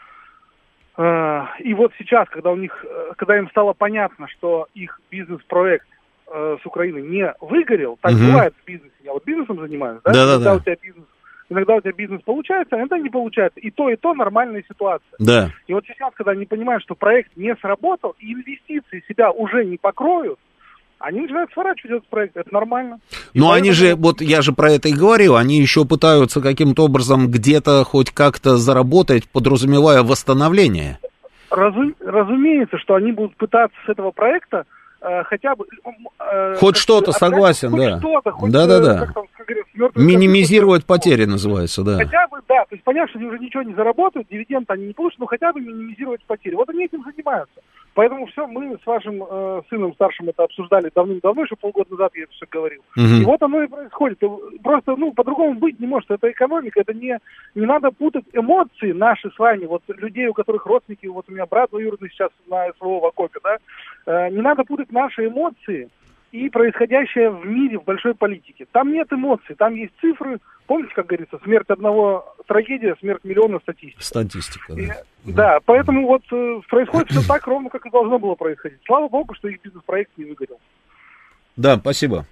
И вот сейчас, когда им стало понятно, что их бизнес-проект с Украины не выгорел, так бывает в бизнесе, я вот бизнесом занимаюсь, да? Иногда у тебя бизнес получается, а иногда не получается. И то нормальная ситуация. Да. И вот сейчас, когда они понимают, что проект не сработал, и инвестиции себя уже не покроют, они начинают сворачивать этот проект, это нормально. Но они же, вот я же про это и говорил, они еще пытаются каким-то образом где-то хоть как-то заработать, подразумевая восстановление. Разумеется, что они будут пытаться с этого проекта хотя бы... хоть что-то, согласен, хоть да. Что-то, хоть, да. Минимизировать потери называется, да. Хотя бы, да, то есть понятно, что они уже ничего не заработают, дивиденды они не получат, но хотя бы минимизировать потери. Вот они этим занимаются. Поэтому все, мы с вашим сыном старшим это обсуждали давным-давно, еще полгода назад я это все говорил. И вот оно и происходит. Просто, по-другому быть не может. Это экономика, это не надо путать эмоции наши с вами, вот людей, у которых родственники, вот у меня брат двоюродный сейчас на СВО в окопе, да, не надо путать наши эмоции и происходящее в мире, в большой политике. Там нет эмоций, там есть цифры. Помните, как говорится, смерть одного трагедия, смерть миллиона статистика. Статистика, да. Да, поэтому вот происходит все так ровно, как и должно было происходить. Слава богу, что их бизнес-проект не выгорел. Да, спасибо.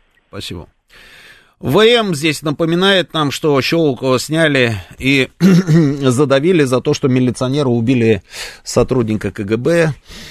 ВМ здесь напоминает нам, что Щелокова сняли и задавили за то, что милиционеры убили сотрудника КГБ.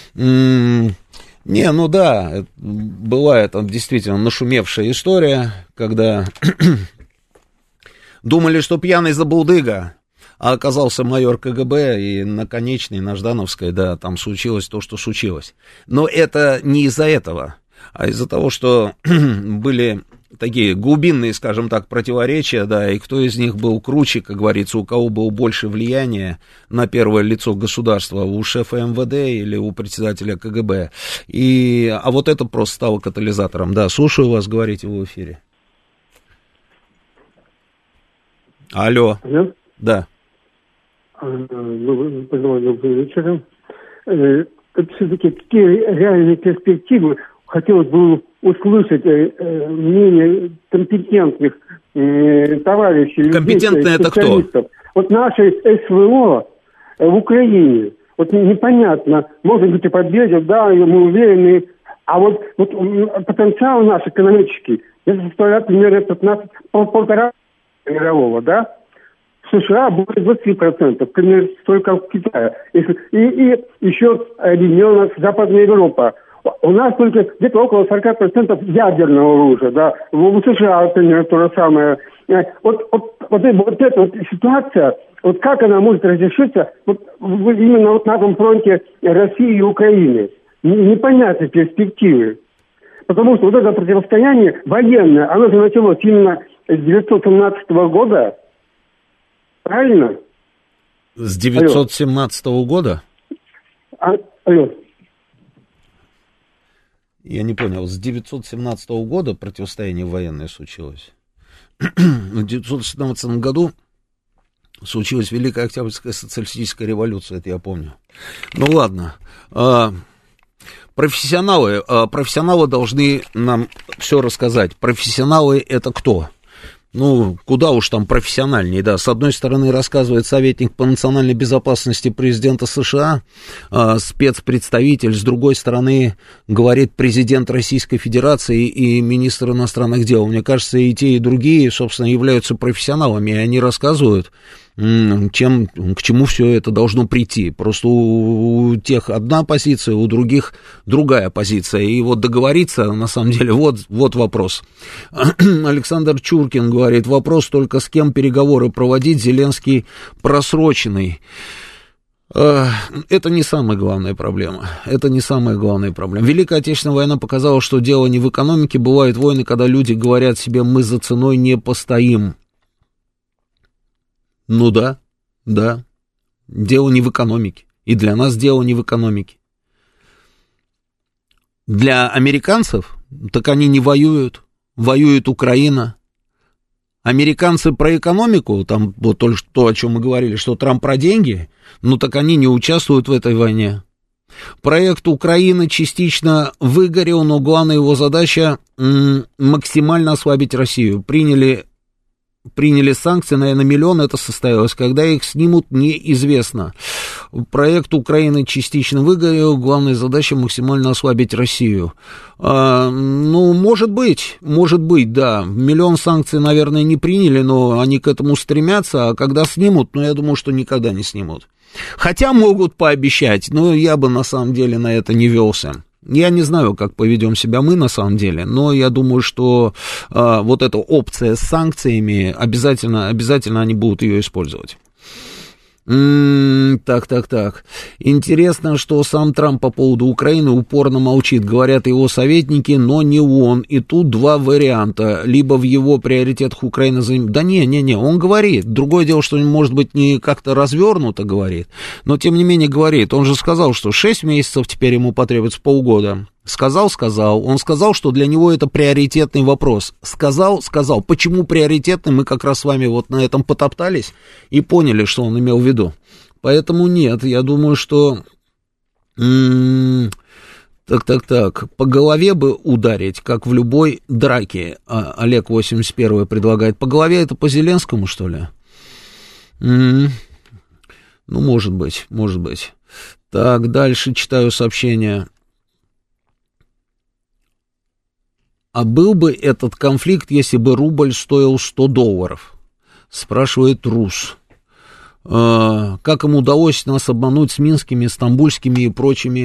Была это действительно нашумевшая история, когда думали, что пьяный забулдыга, а оказался майор КГБ, и на Конечной, на Ждановской, да, там случилось то, что случилось. Но это не из-за этого, а из-за того, что были такие глубинные, скажем так, противоречия, да, и кто из них был круче, как говорится, у кого было больше влияния на первое лицо государства, у шефа МВД или у председателя КГБ. А вот это просто стало катализатором. Да, слушаю вас, говорите в эфире. Алло. Алло? Да. Добрый вечер. Все-таки какие реальные перспективы? Хотелось бы услышать мнение компетентных товарищей. Компетентные это кто? Вот наши СВО в Украине. Вот непонятно, может быть и победят, да, мы уверены. А вот потенциал наш экономический, это составляет примерно 1,5 мирового, да? В США будет 20%, примерно столько в Китае. И еще Объединенная Западная Европа. У нас только где-то около 40% ядерного оружия, да. В США, например, то же самое. Вот эта вот ситуация, вот как она может разрешиться именно на этом фронте России и Украины? Непонятны перспективы. Потому что вот это противостояние военное, оно же началось именно с 1917 года. Правильно? С 917 года? Алло. Я не понял, с 917 года противостояние военное случилось. В 1917 году случилась Великая Октябрьская социалистическая революция, это я помню. Ну ладно. Профессионалы должны нам все рассказать. Профессионалы это кто? Ну, куда уж там профессиональнее, да. С одной стороны, рассказывает советник по национальной безопасности президента США, спецпредставитель, с другой стороны, говорит президент Российской Федерации и министр иностранных дел. Мне кажется, и те, и другие, собственно, являются профессионалами, и они рассказывают, к чему все это должно прийти. Просто у тех одна позиция, у других другая позиция. И вот договориться, на самом деле, вот вопрос. Александр Чуркин говорит, вопрос только с кем переговоры проводить, Зеленский просроченный. Это не самая главная проблема. Это не самая главная проблема. Великая Отечественная война показала, что дело не в экономике. Бывают войны, когда люди говорят себе, мы за ценой не постоим. Ну да. Дело не в экономике. И для нас дело не в экономике. Для американцев, так они не воюют. Воюет Украина. Американцы про экономику, там вот только то, о чем мы говорили, что Трамп про деньги, ну так они не участвуют в этой войне. Проект Украины частично выгорел, но главная его задача максимально ослабить Россию. Приняли санкции, наверное, миллион это состоялось. Когда их снимут, неизвестно. Проект Украины частично выгорел. Главная задача максимально ослабить Россию. Ну, может быть, да. Миллион санкций, наверное, не приняли, но они к этому стремятся. А когда снимут, ну, я думаю, что никогда не снимут. Хотя могут пообещать, но я бы, на самом деле, на это не велся. Я не знаю, как поведем себя мы на самом деле, но я думаю, что вот эта опция с санкциями, обязательно они будут ее использовать. Так. Интересно, что сам Трамп по поводу Украины упорно молчит. Говорят его советники, но не он. И тут два варианта. Либо в его приоритетах Украина занимает... Да не, он говорит. Другое дело, что он, может быть, не как-то развернуто говорит, но тем не менее говорит. Он же сказал, что 6 месяцев теперь ему потребуется, полгода. Сказал. Он сказал, что для него это приоритетный вопрос. Сказал. Почему приоритетный? Мы как раз с вами вот на этом потоптались и поняли, что он имел в виду. Поэтому нет, я думаю, что... Так. По голове бы ударить, как в любой драке. Олег 81 предлагает. По голове это по Зеленскому, что ли? Ну, может быть. Так, дальше читаю сообщение. А был бы этот конфликт, если бы рубль стоил $100? Спрашивает Рус. Как им удалось нас обмануть с минскими, стамбульскими и прочими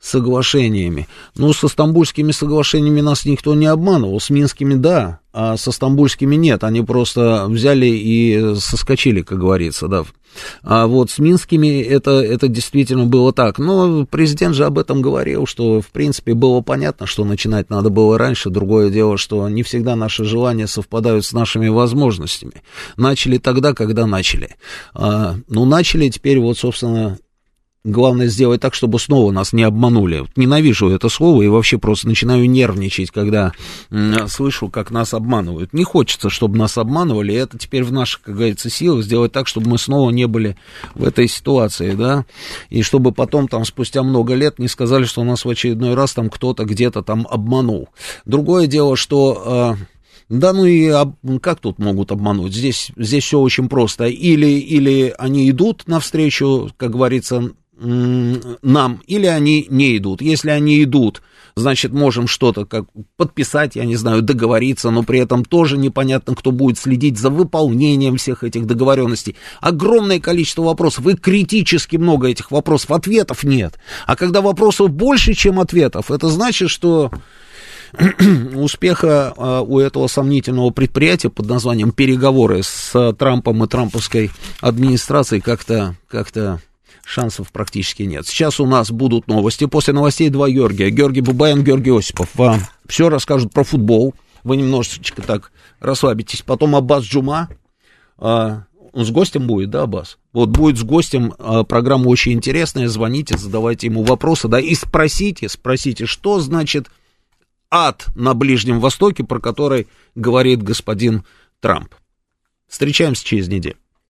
соглашениями. Ну, со Стамбульскими соглашениями нас никто не обманывал, с Минскими да, а со Стамбульскими нет, они просто взяли и соскочили, как говорится, да. А вот с Минскими это действительно было так. Но президент же об этом говорил, что, в принципе, было понятно, что начинать надо было раньше. Другое дело, что не всегда наши желания совпадают с нашими возможностями. Начали тогда, когда начали. Ну, начали, теперь вот, собственно... Главное сделать так, чтобы снова нас не обманули. Ненавижу это слово и вообще просто начинаю нервничать, когда слышу, как нас обманывают. Не хочется, чтобы нас обманывали, и это теперь в наших, как говорится, силах сделать так, чтобы мы снова не были в этой ситуации, да, и чтобы потом там спустя много лет не сказали, что нас в очередной раз там кто-то где-то там обманул. Другое дело, что... Да, ну и как тут могут обмануть? Здесь все очень просто. Или они идут навстречу, как говорится, нам, или они не идут. Если они идут, значит, можем что-то как подписать, я не знаю, договориться, но при этом тоже непонятно, кто будет следить за выполнением всех этих договоренностей. Огромное количество вопросов, и критически много этих вопросов, ответов нет. А когда вопросов больше, чем ответов, это значит, что успеха у этого сомнительного предприятия под названием «Переговоры» с Трампом и трамповской администрацией как-то шансов практически нет. Сейчас у нас будут новости. После новостей два Георгия. Георгий Бабаян, Георгий Осипов. Вам все расскажут про футбол. Вы немножечко так расслабитесь. Потом Аббас Джума. Он с гостем будет, да, Аббас? Вот будет с гостем. Программа очень интересная. Звоните, задавайте ему вопросы. Да, и спросите, что значит ад на Ближнем Востоке, про который говорит господин Трамп. Встречаемся через неделю.